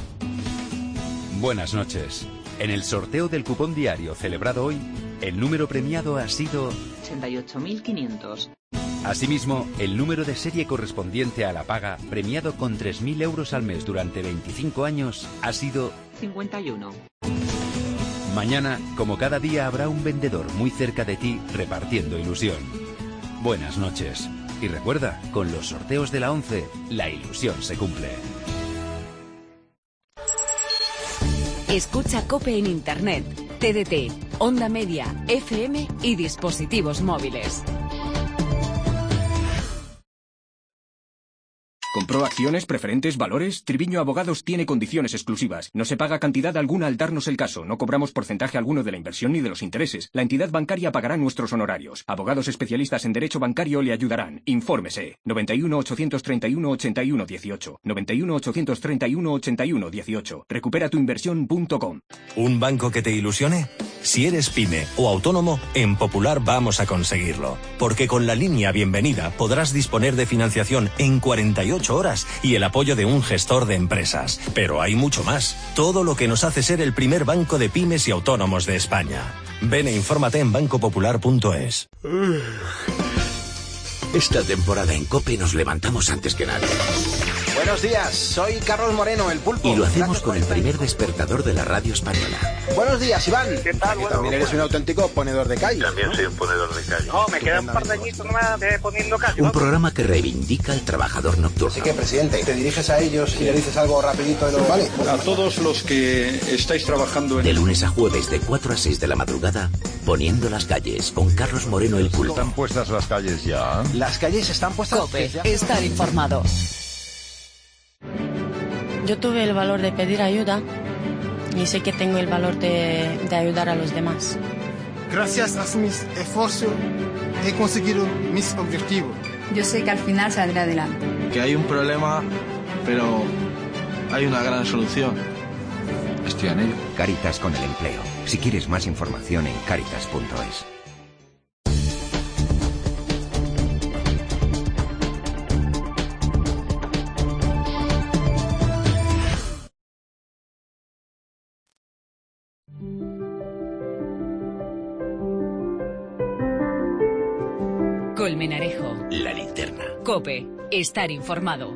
Buenas noches. En el sorteo del cupón diario celebrado hoy, el número premiado ha sido ochenta y ocho mil quinientos. Asimismo, el número de serie correspondiente a la paga, premiado con tres mil euros al mes durante veinticinco años, ha sido cincuenta y uno. Mañana, como cada día, habrá un vendedor muy cerca de ti repartiendo ilusión. Buenas noches. Y recuerda, con los sorteos de la once, la ilusión se cumple. Escucha COPE en Internet, T D T, Onda Media, F M y dispositivos móviles. ¿Compró acciones, preferentes, valores? Triviño Abogados tiene condiciones exclusivas. No se paga cantidad alguna al darnos el caso. No cobramos porcentaje alguno de la inversión ni de los intereses. La entidad bancaria pagará nuestros honorarios. Abogados especialistas en derecho bancario le ayudarán. Infórmese. noventa y uno, ochocientos treinta y uno, ochenta y uno dieciocho. noventa y uno, ochocientos treinta y uno, ochenta y uno dieciocho. recupera tu inversión punto com. ¿Un banco que te ilusione? Si eres pyme o autónomo, en Popular vamos a conseguirlo. Porque con la línea Bienvenida podrás disponer de financiación en cuarenta y ocho horas y el apoyo de un gestor de empresas. Pero hay mucho más. Todo lo que nos hace ser el primer banco de pymes y autónomos de España. Ven e infórmate en banco popular punto es. Esta temporada en COPE nos levantamos antes que nadie. Buenos días, soy Carlos Moreno, el Pulpo. Y lo hacemos con el primer despertador de la radio española. Buenos días, Iván. ¿Qué tal? Bueno, también eres un auténtico ponedor de calle. También soy un ponedor de calle. No, me quedan un par de añitos nomás de poniendo calle. Un programa que reivindica al trabajador nocturno. Así que, presidente, te diriges a ellos y le dices algo rapidito de lo... Vale. A todos los que estáis trabajando en... De lunes a jueves, de cuatro a seis de la madrugada, Poniendo las calles, con Carlos Moreno, el Pulpo. ¿Están puestas las calles ya? Las calles están puestas... COPE, estar informado. Yo tuve el valor de pedir ayuda y sé que tengo el valor de, de ayudar a los demás. Gracias a mis esfuerzos he conseguido mis objetivos. Yo sé que al final saldré adelante. Que hay un problema, pero hay una gran solución. Estoy en ello. Cáritas con el empleo. Si quieres más información en cáritas punto es. Colmenarejo. La linterna. COPE. Estar informado.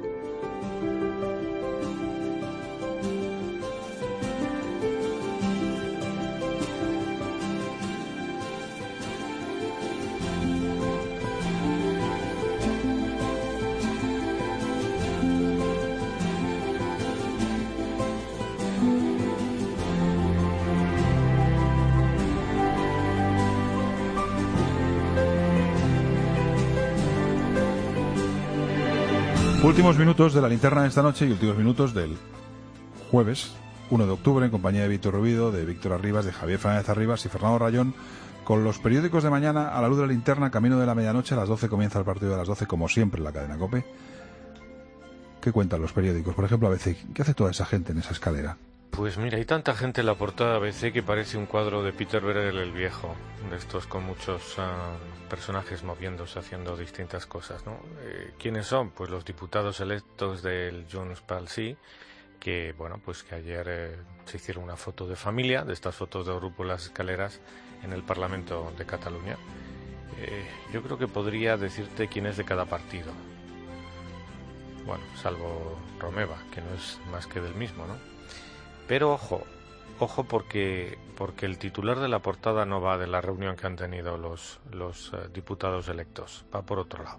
Últimos minutos de la linterna de esta noche y últimos minutos del jueves uno de octubre, en compañía de Víctor Rubido, de Víctor Arribas, de Javier Fernández Arribas y Fernando Rayón, con los periódicos de mañana a la luz de la linterna, camino de la medianoche. A las doce comienza el partido de las doce, como siempre en la cadena COPE. ¿Qué cuentan los periódicos? Por ejemplo, A B C. ¿Qué hace toda esa gente en esa escalera? Pues mira, hay tanta gente en la portada de A B C que parece un cuadro de Peter Bruegel el viejo, de estos con muchos uh, personajes moviéndose, haciendo distintas cosas, ¿no? Eh, ¿Quiénes son? Pues los diputados electos del Junts pel Sí, que bueno, pues que ayer eh, se hicieron una foto de familia, de estas fotos de grupo en las escaleras en el Parlamento de Cataluña. Eh, yo creo que podría decirte quién es de cada partido. Bueno, salvo Romeva, que no es más que del mismo, ¿no? Pero ojo, ojo porque porque el titular de la portada no va de la reunión que han tenido los, los uh, diputados electos, va por otro lado.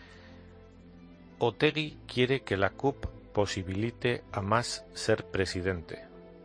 Otegi quiere que la C U P posibilite a Mas ser presidente.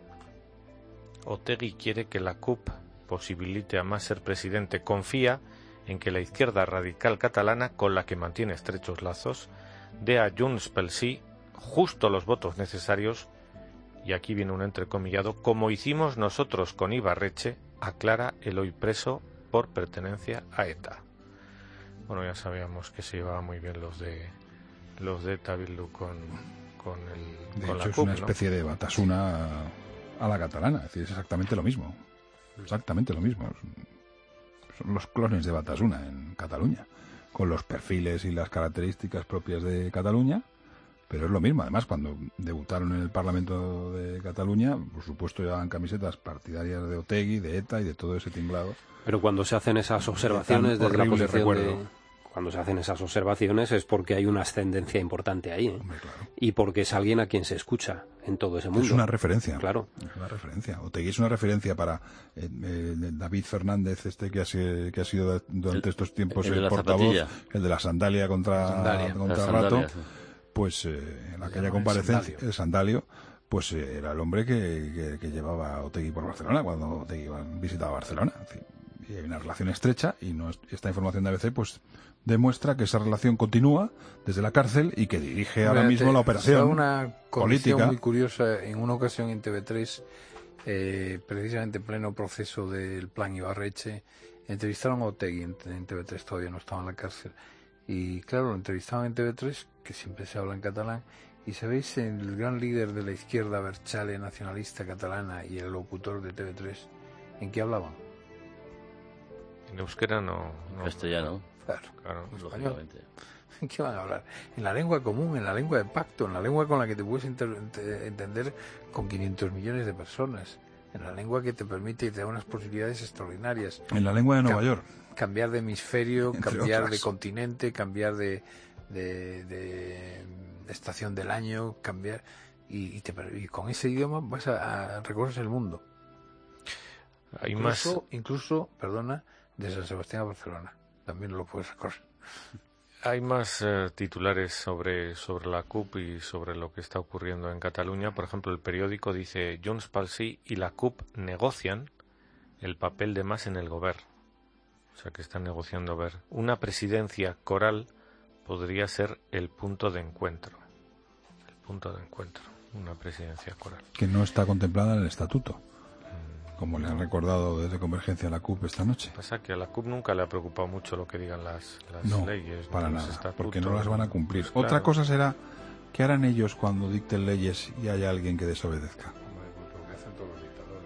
Otegi quiere que la C U P posibilite a Mas ser presidente. Confía en que la izquierda radical catalana, con la que mantiene estrechos lazos, dé a Junts pel Sí justo los votos necesarios, y aquí viene un entrecomillado, como hicimos nosotros con Ibarretxe, aclara el hoy preso por pertenencia a ETA. Bueno, ya sabíamos que se llevaban muy bien los de los de ETA Bildu con, con, el, de con hecho, la es C U P, una especie ¿no? de Batasuna a la catalana, es decir, es exactamente lo mismo. Exactamente lo mismo. Son los clones de Batasuna en Cataluña, con los perfiles y las características propias de Cataluña, pero es lo mismo. Además, cuando debutaron en el Parlamento de Cataluña, por supuesto llevaban camisetas partidarias de Otegi, de ETA y de todo ese tinglado. Pero cuando se hacen esas observaciones desde la posición recuerdo. de... Cuando se hacen esas observaciones es porque hay una ascendencia importante ahí, ¿eh? Hombre, claro. Y porque es alguien a quien se escucha en todo ese mundo. Es una referencia. Claro. Es una referencia. Otegi es una referencia para eh, eh, David Fernández, este que ha sido, que ha sido durante el, estos tiempos el, el, el portavoz, zapatilla. El de la sandalia contra, sandalia. contra la Rato. sandalia, sí. Pues eh, en aquella comparecencia, el sandalio, pues eh, era el hombre que, que, que llevaba a Otegi por Barcelona cuando Otegi visitaba Barcelona. En fin, y hay una relación estrecha, y no, esta información de A B C pues demuestra que esa relación continúa desde la cárcel y que dirige ahora Mira, mismo te, la operación una política. Muy curiosa, en una ocasión en T V tres, eh, precisamente en pleno proceso del plan Ibarretxe, entrevistaron a Otegi en, en T V tres, todavía no estaba en la cárcel. Y claro, lo entrevistaban en T V tres, que siempre se habla en catalán, y sabéis, el gran líder de la izquierda Berchale nacionalista catalana y el locutor de T V tres, ¿en qué hablaban? En euskera no. no Castellano. Claro, claro, lógicamente. ¿En qué van a hablar? En la lengua común, en la lengua de pacto, en la lengua con la que te puedes inter- entender con quinientos millones de personas, en la lengua que te permite y te da unas posibilidades extraordinarias. En la lengua de Nueva Cam- York. Cambiar de hemisferio, Entre cambiar otras. de continente, cambiar de, de, de estación del año, cambiar y, y, te, y con ese idioma vas a, a recorrer el mundo. Hay incluso, más... incluso, perdona, de San Sebastián a Barcelona, también lo puedes recorrer. Hay más eh, titulares sobre, sobre la C U P y sobre lo que está ocurriendo en Cataluña. Por ejemplo, el periódico dice: Junts pel Sí y la C U P negocian el papel de Mas en el Govern. O sea que están negociando ver. Una presidencia coral podría ser el punto de encuentro. El punto de encuentro. Una presidencia coral. Que no está contemplada en el estatuto, como le han recordado desde Convergencia a la C U P esta noche. Pasa que a la C U P nunca le ha preocupado mucho lo que digan las, las no, leyes. para los nada, estatutos, porque no las van a cumplir. Pues Otra claro. cosa será qué harán ellos cuando dicten leyes y haya alguien que desobedezca. Lo que hacen todos los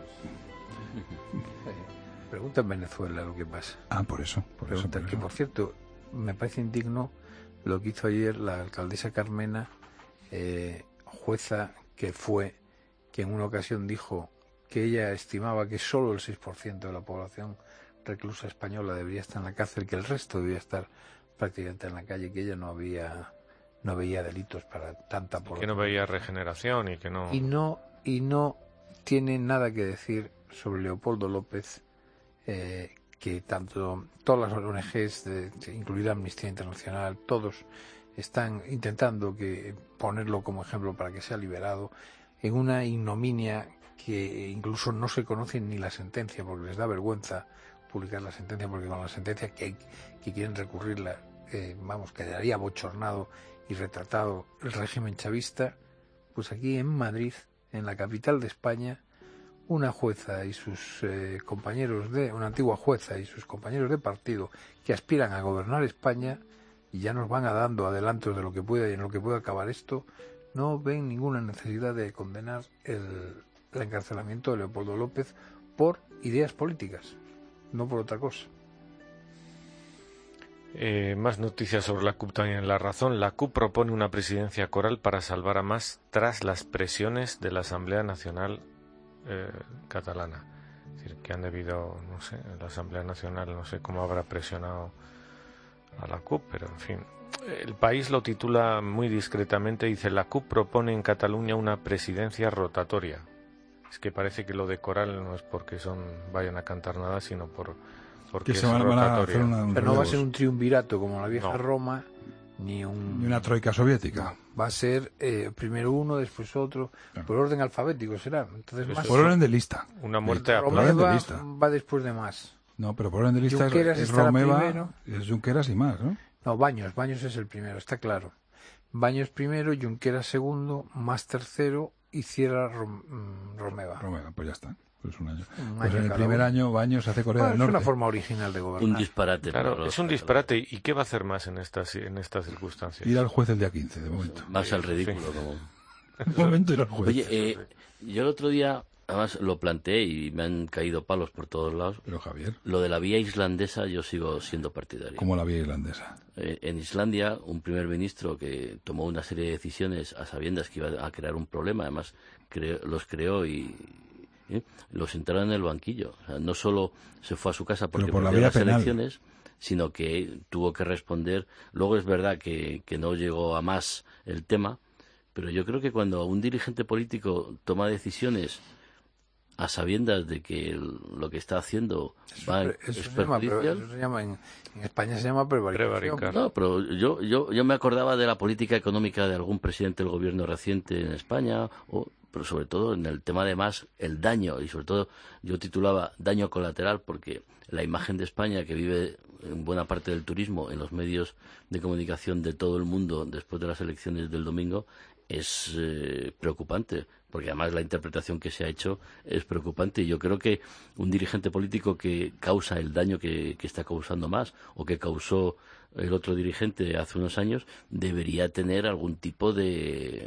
dictadores. Pregunta en Venezuela lo que pasa. Ah, por eso. Por Pregunta, eso, por que eso. por cierto, me parece indigno lo que hizo ayer la alcaldesa Carmena, eh, jueza que fue, que en una ocasión dijo que ella estimaba que solo el seis por ciento de la población reclusa española debería estar en la cárcel, que el resto debía estar prácticamente en la calle, que ella no había no veía delitos para tanta población. Que no veía regeneración y que no... Y no, y no tiene nada que decir sobre Leopoldo López, eh, que tanto todas las O N Ges, de, incluida Amnistía Internacional, todos están intentando que ponerlo como ejemplo para que sea liberado, en una ignominia que incluso no se conoce ni la sentencia, porque les da vergüenza publicar la sentencia, porque con la sentencia que, que quieren recurrirla, eh, vamos, quedaría bochornado y retratado el régimen chavista, pues aquí en Madrid, en la capital de España, una jueza y sus eh, compañeros de, una antigua jueza y sus compañeros de partido que aspiran a gobernar España y ya nos van a dando adelantos de lo que puede y en lo que puede acabar esto, no ven ninguna necesidad de condenar el, el encarcelamiento de Leopoldo López por ideas políticas, no por otra cosa. Eh, más noticias sobre la C U P también en La Razón. La C U P propone una presidencia coral para salvar a Mas tras las presiones de la Asamblea Nacional eh, Catalana. Es decir, que han debido, no sé, la Asamblea Nacional no sé cómo habrá presionado a la C U P, pero en fin. El País lo titula muy discretamente, dice: la C U P propone en Cataluña una presidencia rotatoria. Es que parece que lo de coral no es porque son vayan a cantar nada, sino por porque que es se van, van a hacer una, un Pero no va a ser un triunvirato como la vieja no. Roma, ni, un, ni una troika soviética. No, va a ser eh, primero uno, después otro, claro. Por orden alfabético será. Entonces, pues más por orden de lista. Una muerte a Romeva de lista. Va después de Mas. No, pero por orden de lista Junqueras es, es Romeva, primero. Es Junqueras y Mas, ¿no? No, Baños, Baños es el primero, está claro. Baños primero, Junqueras segundo, Mas tercero y cierra Rom, Romeva. Romeva, pues ya está. Pues un año. Un pues año en el cada primer uno. año Baños hace Corea bueno, del Norte. Es una forma original de gobernar. Un disparate. Claro, es un disparate. ¿Y qué va a hacer Mas en estas en estas circunstancias? Ir al juez el día quince, de momento. Más al ridículo. Sí. Como... De momento ir al juez. Oye, eh, yo el otro día, además lo planteé y me han caído palos por todos lados. Pero Javier. Lo de la vía islandesa yo sigo siendo partidario. ¿Cómo la vía islandesa? Eh, en Islandia, un primer ministro que tomó una serie de decisiones a sabiendas que iba a crear un problema, además cre- los creó y... ¿eh? Lo sentaron en el banquillo. O sea, no solo se fue a su casa porque por perdió la las penal. elecciones, sino que tuvo que responder. Luego es verdad que, que no llegó a más el tema, pero yo creo que cuando un dirigente político toma decisiones a sabiendas de que el, lo que está haciendo eso, va eso es se llama, perjudicial. eso se llama en, en España se llama prevaricación. No, pero yo, yo, yo me acordaba de la política económica de algún presidente del gobierno reciente en España, o, pero sobre todo en el tema de más el daño, y sobre todo yo titulaba daño colateral porque la imagen de España, que vive en buena parte del turismo en los medios de comunicación de todo el mundo después de las elecciones del domingo, es eh, preocupante, porque además la interpretación que se ha hecho es preocupante, y yo creo que un dirigente político que causa el daño que, que está causando Mas, o que causó el otro dirigente hace unos años, debería tener algún tipo de,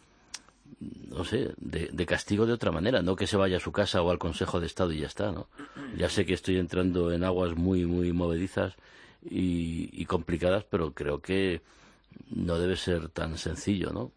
no sé, de, de castigo de otra manera, no que se vaya a su casa o al Consejo de Estado y ya está, ¿no? Ya sé que estoy entrando en aguas muy, muy movedizas y, y complicadas, pero creo que no debe ser tan sencillo, ¿no?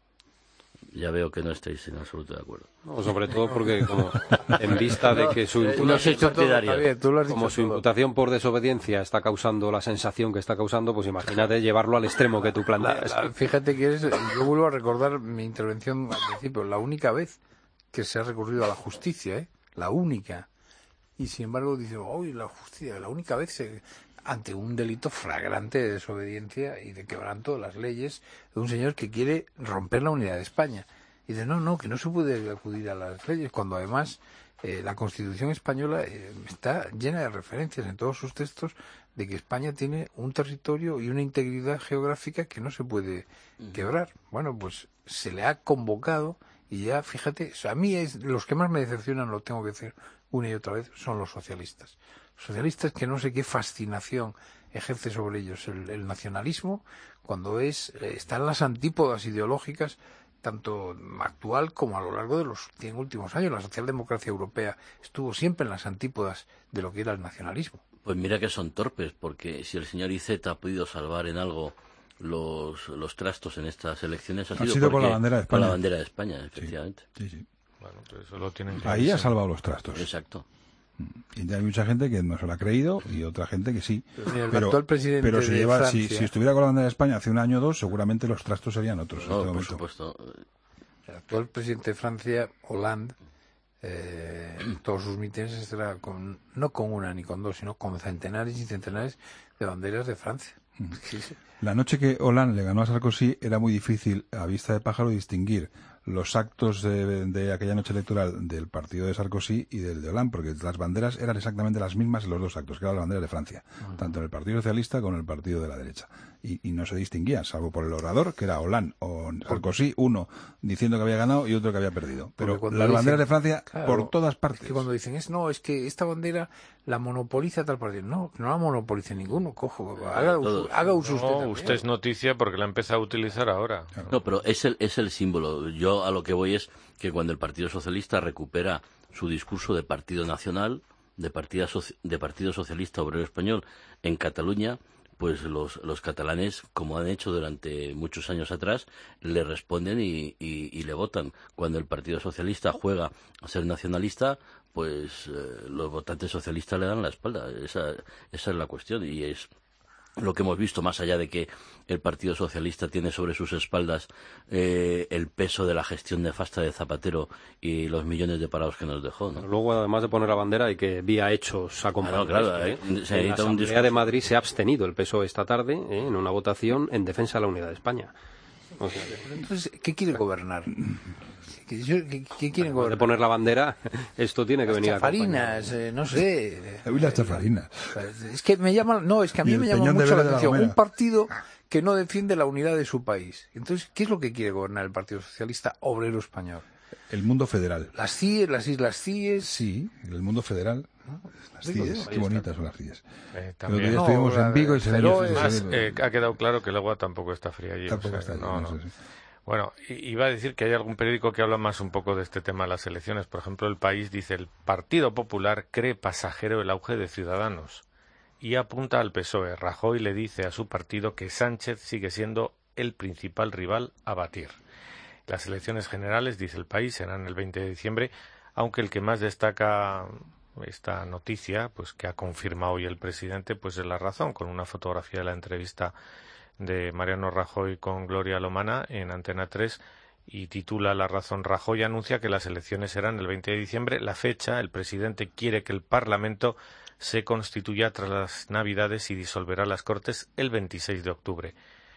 Ya veo que no estáis en absoluto de acuerdo. No, sobre todo porque como en vista de que su, no, no soy partidario. Como su imputación por desobediencia está causando la sensación que está causando, pues imagínate llevarlo al extremo que tú planteas. La, la, fíjate que es, yo vuelvo a recordar mi intervención al principio, la única vez que se ha recurrido a la justicia, ¿eh? La única. Y sin embargo dice, uy, la justicia, la única vez se... ante un delito flagrante de desobediencia y de quebranto de las leyes de un señor que quiere romper la unidad de España. Y dice, no, no, que no se puede acudir a las leyes, cuando además eh, la Constitución española eh, está llena de referencias en todos sus textos de que España tiene un territorio y una integridad geográfica que no se puede quebrar. Bueno, pues se le ha convocado y ya, fíjate, a mí es, los que más me decepcionan, lo tengo que decir una y otra vez, son los socialistas. Socialistas que no sé qué fascinación ejerce sobre ellos el, el nacionalismo, cuando es eh, están las antípodas ideológicas, tanto actual como a lo largo de los cien últimos años. La socialdemocracia europea estuvo siempre en las antípodas de lo que era el nacionalismo. Pues mira que son torpes, porque si el señor Iceta ha podido salvar en algo los, los trastos en estas elecciones, ha, ha sido, sido con la bandera de España. Con la bandera de España, efectivamente. Sí, sí. sí. Bueno, pues eso lo tienen que Ahí ha salvado los trastos. Exacto. Y hay mucha gente que no se lo ha creído y otra gente que sí. Pero, mira, el pero actual presidente pero si, de lleva, Francia, si, si estuviera con la bandera de España hace un año o dos, seguramente los trastos serían otros. No, en este por momento. supuesto. El actual presidente de Francia, Hollande, eh, todos sus mítines estará con, no con una ni con dos, sino con centenares y centenares de banderas de Francia. Sí, sí. La noche que Hollande le ganó a Sarkozy era muy difícil a vista de pájaro distinguir los actos de, de aquella noche electoral del partido de Sarkozy y del de Hollande, porque las banderas eran exactamente las mismas en los dos actos, que eran las banderas de Francia, uh-huh. tanto en el Partido Socialista como en el Partido de la derecha. Y, y no se distinguían, salvo por el orador, que era Hollande o Sarkozy, uno diciendo que había ganado y otro que había perdido. Pero las dicen, banderas de Francia, claro, por todas partes. Es que cuando dicen, es no, es que esta bandera la monopoliza tal partido. No, no la monopoliza ninguno, cojo. Haga, uso, haga uso usted. No, usted es noticia porque la empieza a utilizar ahora. Claro. No, pero es el, es el símbolo. Yo a lo que voy es que cuando el Partido Socialista recupera su discurso de partido nacional, de, partida soci, de Partido Socialista Obrero Español en Cataluña, pues los, los catalanes, como han hecho durante muchos años atrás, le responden y, y, y le votan. Cuando el Partido Socialista juega a ser nacionalista, pues eh, los votantes socialistas le dan la espalda. Esa, esa es la cuestión y es lo que hemos visto, más allá de que el Partido Socialista tiene sobre sus espaldas eh, el peso de la gestión nefasta de Zapatero y los millones de parados que nos dejó, ¿no? Luego, además de poner la bandera, hay que vía hechos acompañar. Claro, claro, ¿eh? eh, se en la Asamblea de Madrid se ha abstenido el P S O E esta tarde ¿eh? en una votación en defensa de la unidad de España. O sea, entonces, ¿qué quiere gobernar? ¿Qué, qué, qué quieren gobernar? De poner la bandera, esto tiene que las venir chafarinas, eh, no sé. Uy, las chafarinas. Es que me llama, no, es que a mí me llama mucho la atención un partido que no defiende la unidad de su país. Entonces, ¿qué es lo que quiere gobernar el Partido Socialista Obrero Español? El mundo federal. Las C I E S, las Islas C I E S. Sí, el mundo federal. Las C I E S, qué bonitas son las C I E S. Eh, también. Pero que ya estuvimos no, en Vigo y se Pero además eh, ha quedado claro que el agua tampoco está fría allí. Tampoco o sea, está no, allí, no. Sí, sí. Bueno, iba a decir que hay algún periódico que habla más un poco de este tema de las elecciones. Por ejemplo, El País dice: el Partido Popular cree pasajero el auge de Ciudadanos y apunta al P S O E. Rajoy le dice a su partido que Sánchez sigue siendo el principal rival a batir. Las elecciones generales, dice El País, serán el veinte de diciembre, aunque el que más destaca esta noticia, pues que ha confirmado hoy el presidente, pues es La Razón, con una fotografía de la entrevista de Mariano Rajoy con Gloria Lomana en Antena tres, y titula La Razón: Rajoy anuncia que las elecciones serán el veinte de diciembre. La fecha, el presidente quiere que el Parlamento se constituya tras las Navidades y disolverá las Cortes el veintiséis de octubre.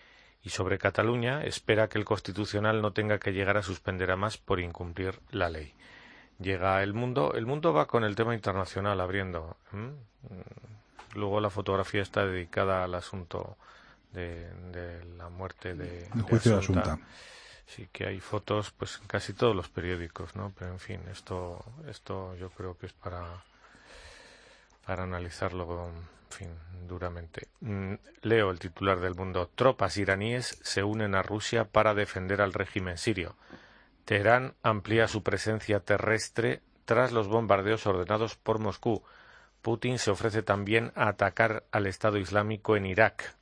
Y sobre Cataluña, espera que el Constitucional no tenga que llegar a suspender a Mas por incumplir la ley. Llega El Mundo. El Mundo va con el tema internacional abriendo. ¿Mm? Luego la fotografía está dedicada al asunto De, de la muerte de, el juicio de Asunta. Sí que hay fotos pues en casi todos los periódicos, ¿no? Pero en fin, esto esto yo creo que es para para analizarlo, en fin, duramente. Mm, leo el titular del Mundo: tropas iraníes se unen a Rusia para defender al régimen sirio. Teherán amplía su presencia terrestre tras los bombardeos ordenados por Moscú. Putin se ofrece también a atacar al Estado Islámico en Irak.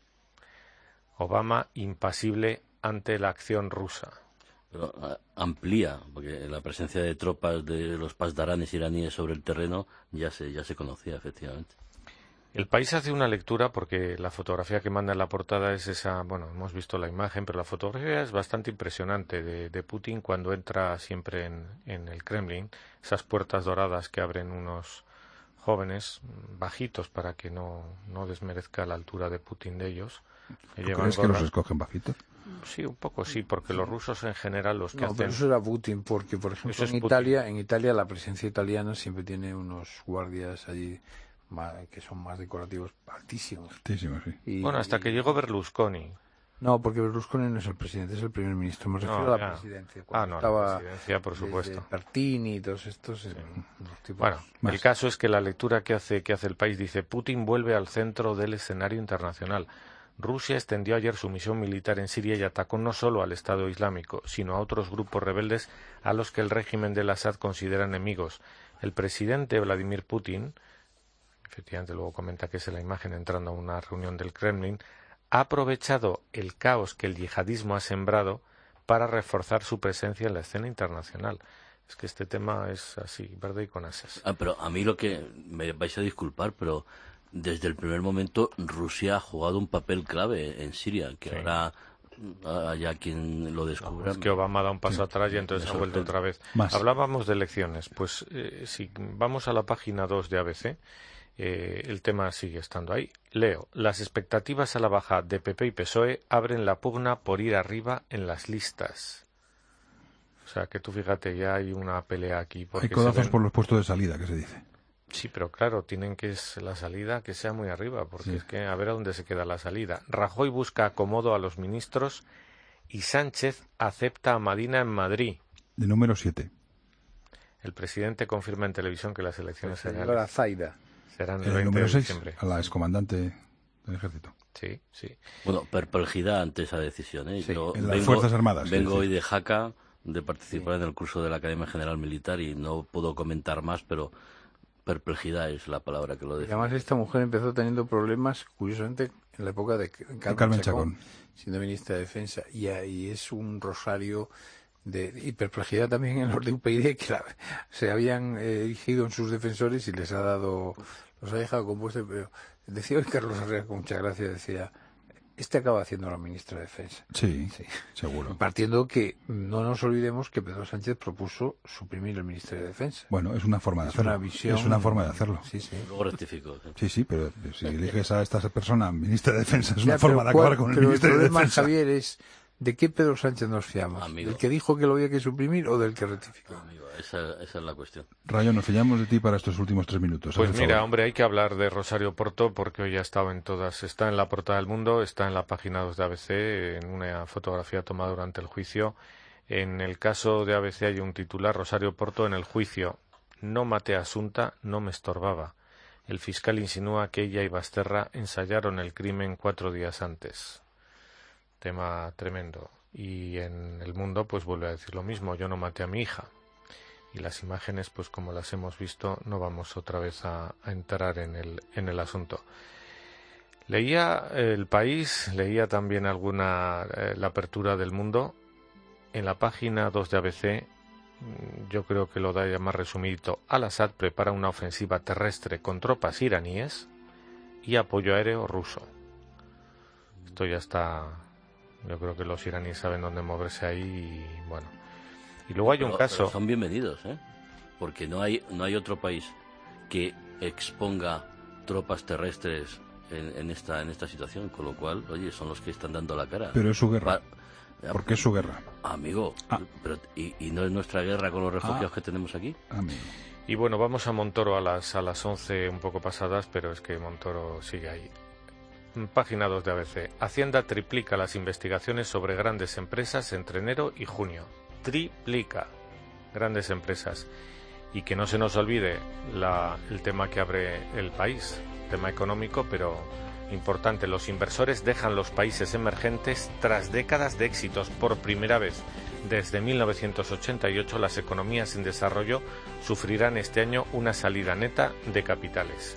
Obama impasible ante la acción rusa. Pero amplía, porque la presencia de tropas de los pasdaranes iraníes sobre el terreno ya se ya se conocía, efectivamente. El País hace una lectura, porque la fotografía que manda en la portada es esa, bueno, hemos visto la imagen, pero la fotografía es bastante impresionante de, de Putin cuando entra siempre en, en el Kremlin, esas puertas doradas que abren unos jóvenes bajitos para que no, no desmerezca la altura de Putin de ellos. ¿Tú crees que los escogen bajitos? Sí, un poco sí, porque los rusos en general los que no, hacen... pero eso era Putin, porque por ejemplo en Italia, en Italia la presencia italiana siempre tiene unos guardias allí que son más decorativos, altísimos. Altísimos, sí. Y, bueno, hasta que llegó Berlusconi. No, porque Berlusconi no es el presidente, es el primer ministro. Me refiero no, a la ya. presidencia. Ah, no, estaba la presidencia, por supuesto. Pertini y todos estos. Sí. Tipos bueno, más. El caso es que la lectura que hace, que hace El País dice: Putin vuelve al centro del escenario internacional. Rusia extendió ayer su misión militar en Siria y atacó no solo al Estado Islámico, sino a otros grupos rebeldes a los que el régimen de Assad considera enemigos. El presidente Vladimir Putin, efectivamente luego comenta que es la imagen entrando a una reunión del Kremlin, ha aprovechado el caos que el yihadismo ha sembrado para reforzar su presencia en la escena internacional. Es que este tema es así, verde y con asas. Ah, pero a mí lo que me vais a disculpar, pero desde el primer momento Rusia ha jugado un papel clave en Siria, que sí. ahora haya quien lo descubra. No, es que Obama da un paso sí. atrás y entonces ha vuelto otra vez. Más. Hablábamos de elecciones, pues eh, si vamos a la página dos de A B C, eh, el tema sigue estando ahí. Leo: las expectativas a la baja de P P y P S O E abren la pugna por ir arriba en las listas. sea, que tú fíjate, ya hay una pelea aquí. Hay codazos ven... por los puestos de salida, que se dice. Sí, pero claro, tienen que es la salida que sea muy arriba, porque sí. es que a ver a dónde se queda la salida. Rajoy busca acomodo a los ministros y Sánchez acepta a Madina en Madrid. De número siete. El presidente confirma en televisión que las elecciones generales serán el, el veinte número de seis, diciembre. A la excomandante del ejército. Sí, sí. Bueno, perplejidad ante esa decisión, ¿eh? Sí, Yo en las vengo, Fuerzas Armadas. Vengo sí, hoy sí. de Jaca, de participar sí. en el curso de la Academia General Militar y no puedo comentar más, pero perplejidad es la palabra que lo define. Además, esta mujer empezó teniendo problemas, curiosamente, en la época de Carmen, Carmen Chacón, Chacón, siendo ministra de Defensa, y ahí es un rosario de y perplejidad también en los de U P y D, que la, se habían eh, erigido en sus defensores y les ha dado, los ha dejado compuestos. Pero decía hoy Carlos Herrera con mucha gracia, decía, este acaba haciendo la ministra de Defensa. Sí, sí, seguro. Partiendo que no nos olvidemos que Pedro Sánchez propuso suprimir el Ministerio de Defensa. Bueno, es una forma de es hacerlo. Una visión... Es una forma de hacerlo. Sí, sí. Luego rectifico. Sí, sí, pero si eliges a esta persona ministra de Defensa es una ya, forma de acabar con el pero Ministerio el problema, de Defensa. Javier, es ¿de qué Pedro Sánchez nos fiamos? Amigo. ¿Del que dijo que lo había que suprimir o del que rectificó? Amigo, esa, esa es la cuestión. Rayo, nos fiamos de ti para estos últimos tres minutos. Pues mira, hombre, hay que hablar de Rosario Porto porque hoy ha estado en todas. Está en la portada del Mundo, está en la página dos de A B C, en una fotografía tomada durante el juicio. En el caso de A B C hay un titular, Rosario Porto en el juicio. No maté a Asunta, no me estorbaba. El fiscal insinúa que ella y Basterra ensayaron el crimen cuatro días antes. Tema tremendo. Y en el Mundo pues vuelve a decir lo mismo, yo no maté a mi hija. Y las imágenes, pues como las hemos visto, no vamos otra vez a, a entrar en el, en el asunto. Leía El País, leía también alguna eh, la apertura del Mundo. En la página dos de A B C, yo creo que lo da ya más resumido. Al-Assad prepara una ofensiva terrestre con tropas iraníes y apoyo aéreo ruso. Esto ya está... Yo creo que los iraníes saben dónde moverse ahí y bueno. Y luego hay pero, un caso... Pero son bienvenidos, ¿eh? Porque no hay no hay otro país que exponga tropas terrestres en, en esta en esta situación, con lo cual, oye, son los que están dando la cara. Pero es su guerra. Pa... ¿Por qué es su guerra? Amigo, ah. pero, ¿y, ¿y no es nuestra guerra con los refugiados ah. que tenemos aquí? Amigo. Y bueno, vamos a Montoro a las a las once un poco pasadas, pero es que Montoro sigue ahí. Página dos de A B C. Hacienda triplica las investigaciones sobre grandes empresas entre enero y junio. Triplica grandes empresas. Y que no se nos olvide la, el tema que abre El País, tema económico, pero importante. Los inversores dejan los países emergentes tras décadas de éxitos. Por primera vez desde mil novecientos ochenta y ocho, las economías en desarrollo sufrirán este año una salida neta de capitales.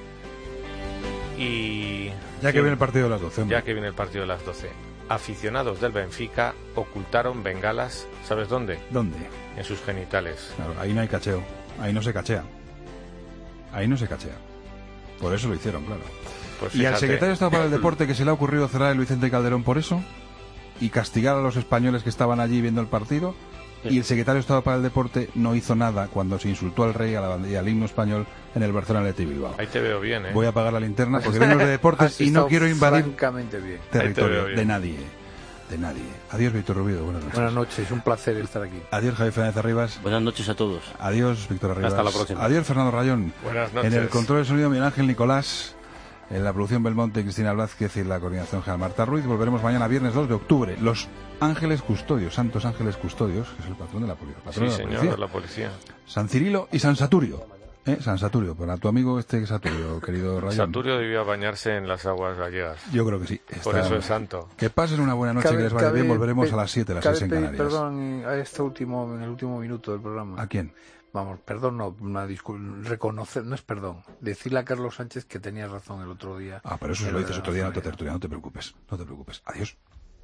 Y ya que sí, viene el partido de las doce. Ya que viene el partido de las doce. Aficionados del Benfica ocultaron bengalas, ¿sabes dónde? ¿Dónde? En sus genitales. Claro, ahí no hay cacheo, ahí no se cachea. Ahí no se cachea. Por eso lo hicieron, claro. Pues y al secretario de Estado para el Deporte, que se le ha ocurrido cerrar el Vicente Calderón por eso y castigar a los españoles que estaban allí viendo el partido. Y el secretario de Estado para el Deporte no hizo nada cuando se insultó al rey a la, y al himno español en el Barcelona Athletic Bilbao. Ahí te veo bien, ¿eh? Voy a apagar la linterna porque venimos de deportes y no quiero invadir bien. territorio de nadie. De nadie. Adiós, Víctor Rubido. Buenas noches. Buenas noches, un placer estar aquí. Adiós, Javier Fernández Arribas. Buenas noches a todos. Adiós, Víctor Arribas. Hasta la próxima. Adiós, Fernando Rayón. Buenas noches. En el control del sonido, Miguel Ángel Nicolás. En la producción Belmonte, Cristina Blázquez, y la coordinación general Marta Ruiz. Volveremos mañana viernes dos de octubre. Los Ángeles Custodios, Santos Ángeles Custodios, que es el patrón de la, poli patrón sí, de la señor, policía. De la policía. San Cirilo y San Saturio. ¿Eh? San Saturio, para tu amigo este Saturio, querido Rayón. Saturio debía bañarse en las aguas gallegas. Yo creo que sí. Está... Por eso es santo. Que pasen una buena noche, cabe, que les vaya cabe, bien. Volveremos a las siete, a las seis en Canarias. Perdón, a este último, en el último minuto del programa. ¿A quién? Vamos, perdón, no, una reconocer, no es perdón. Decirle a Carlos Sánchez que tenía razón el otro día. Ah, pero eso se lo dices otro día, no te, no te preocupes, no te preocupes. Adiós.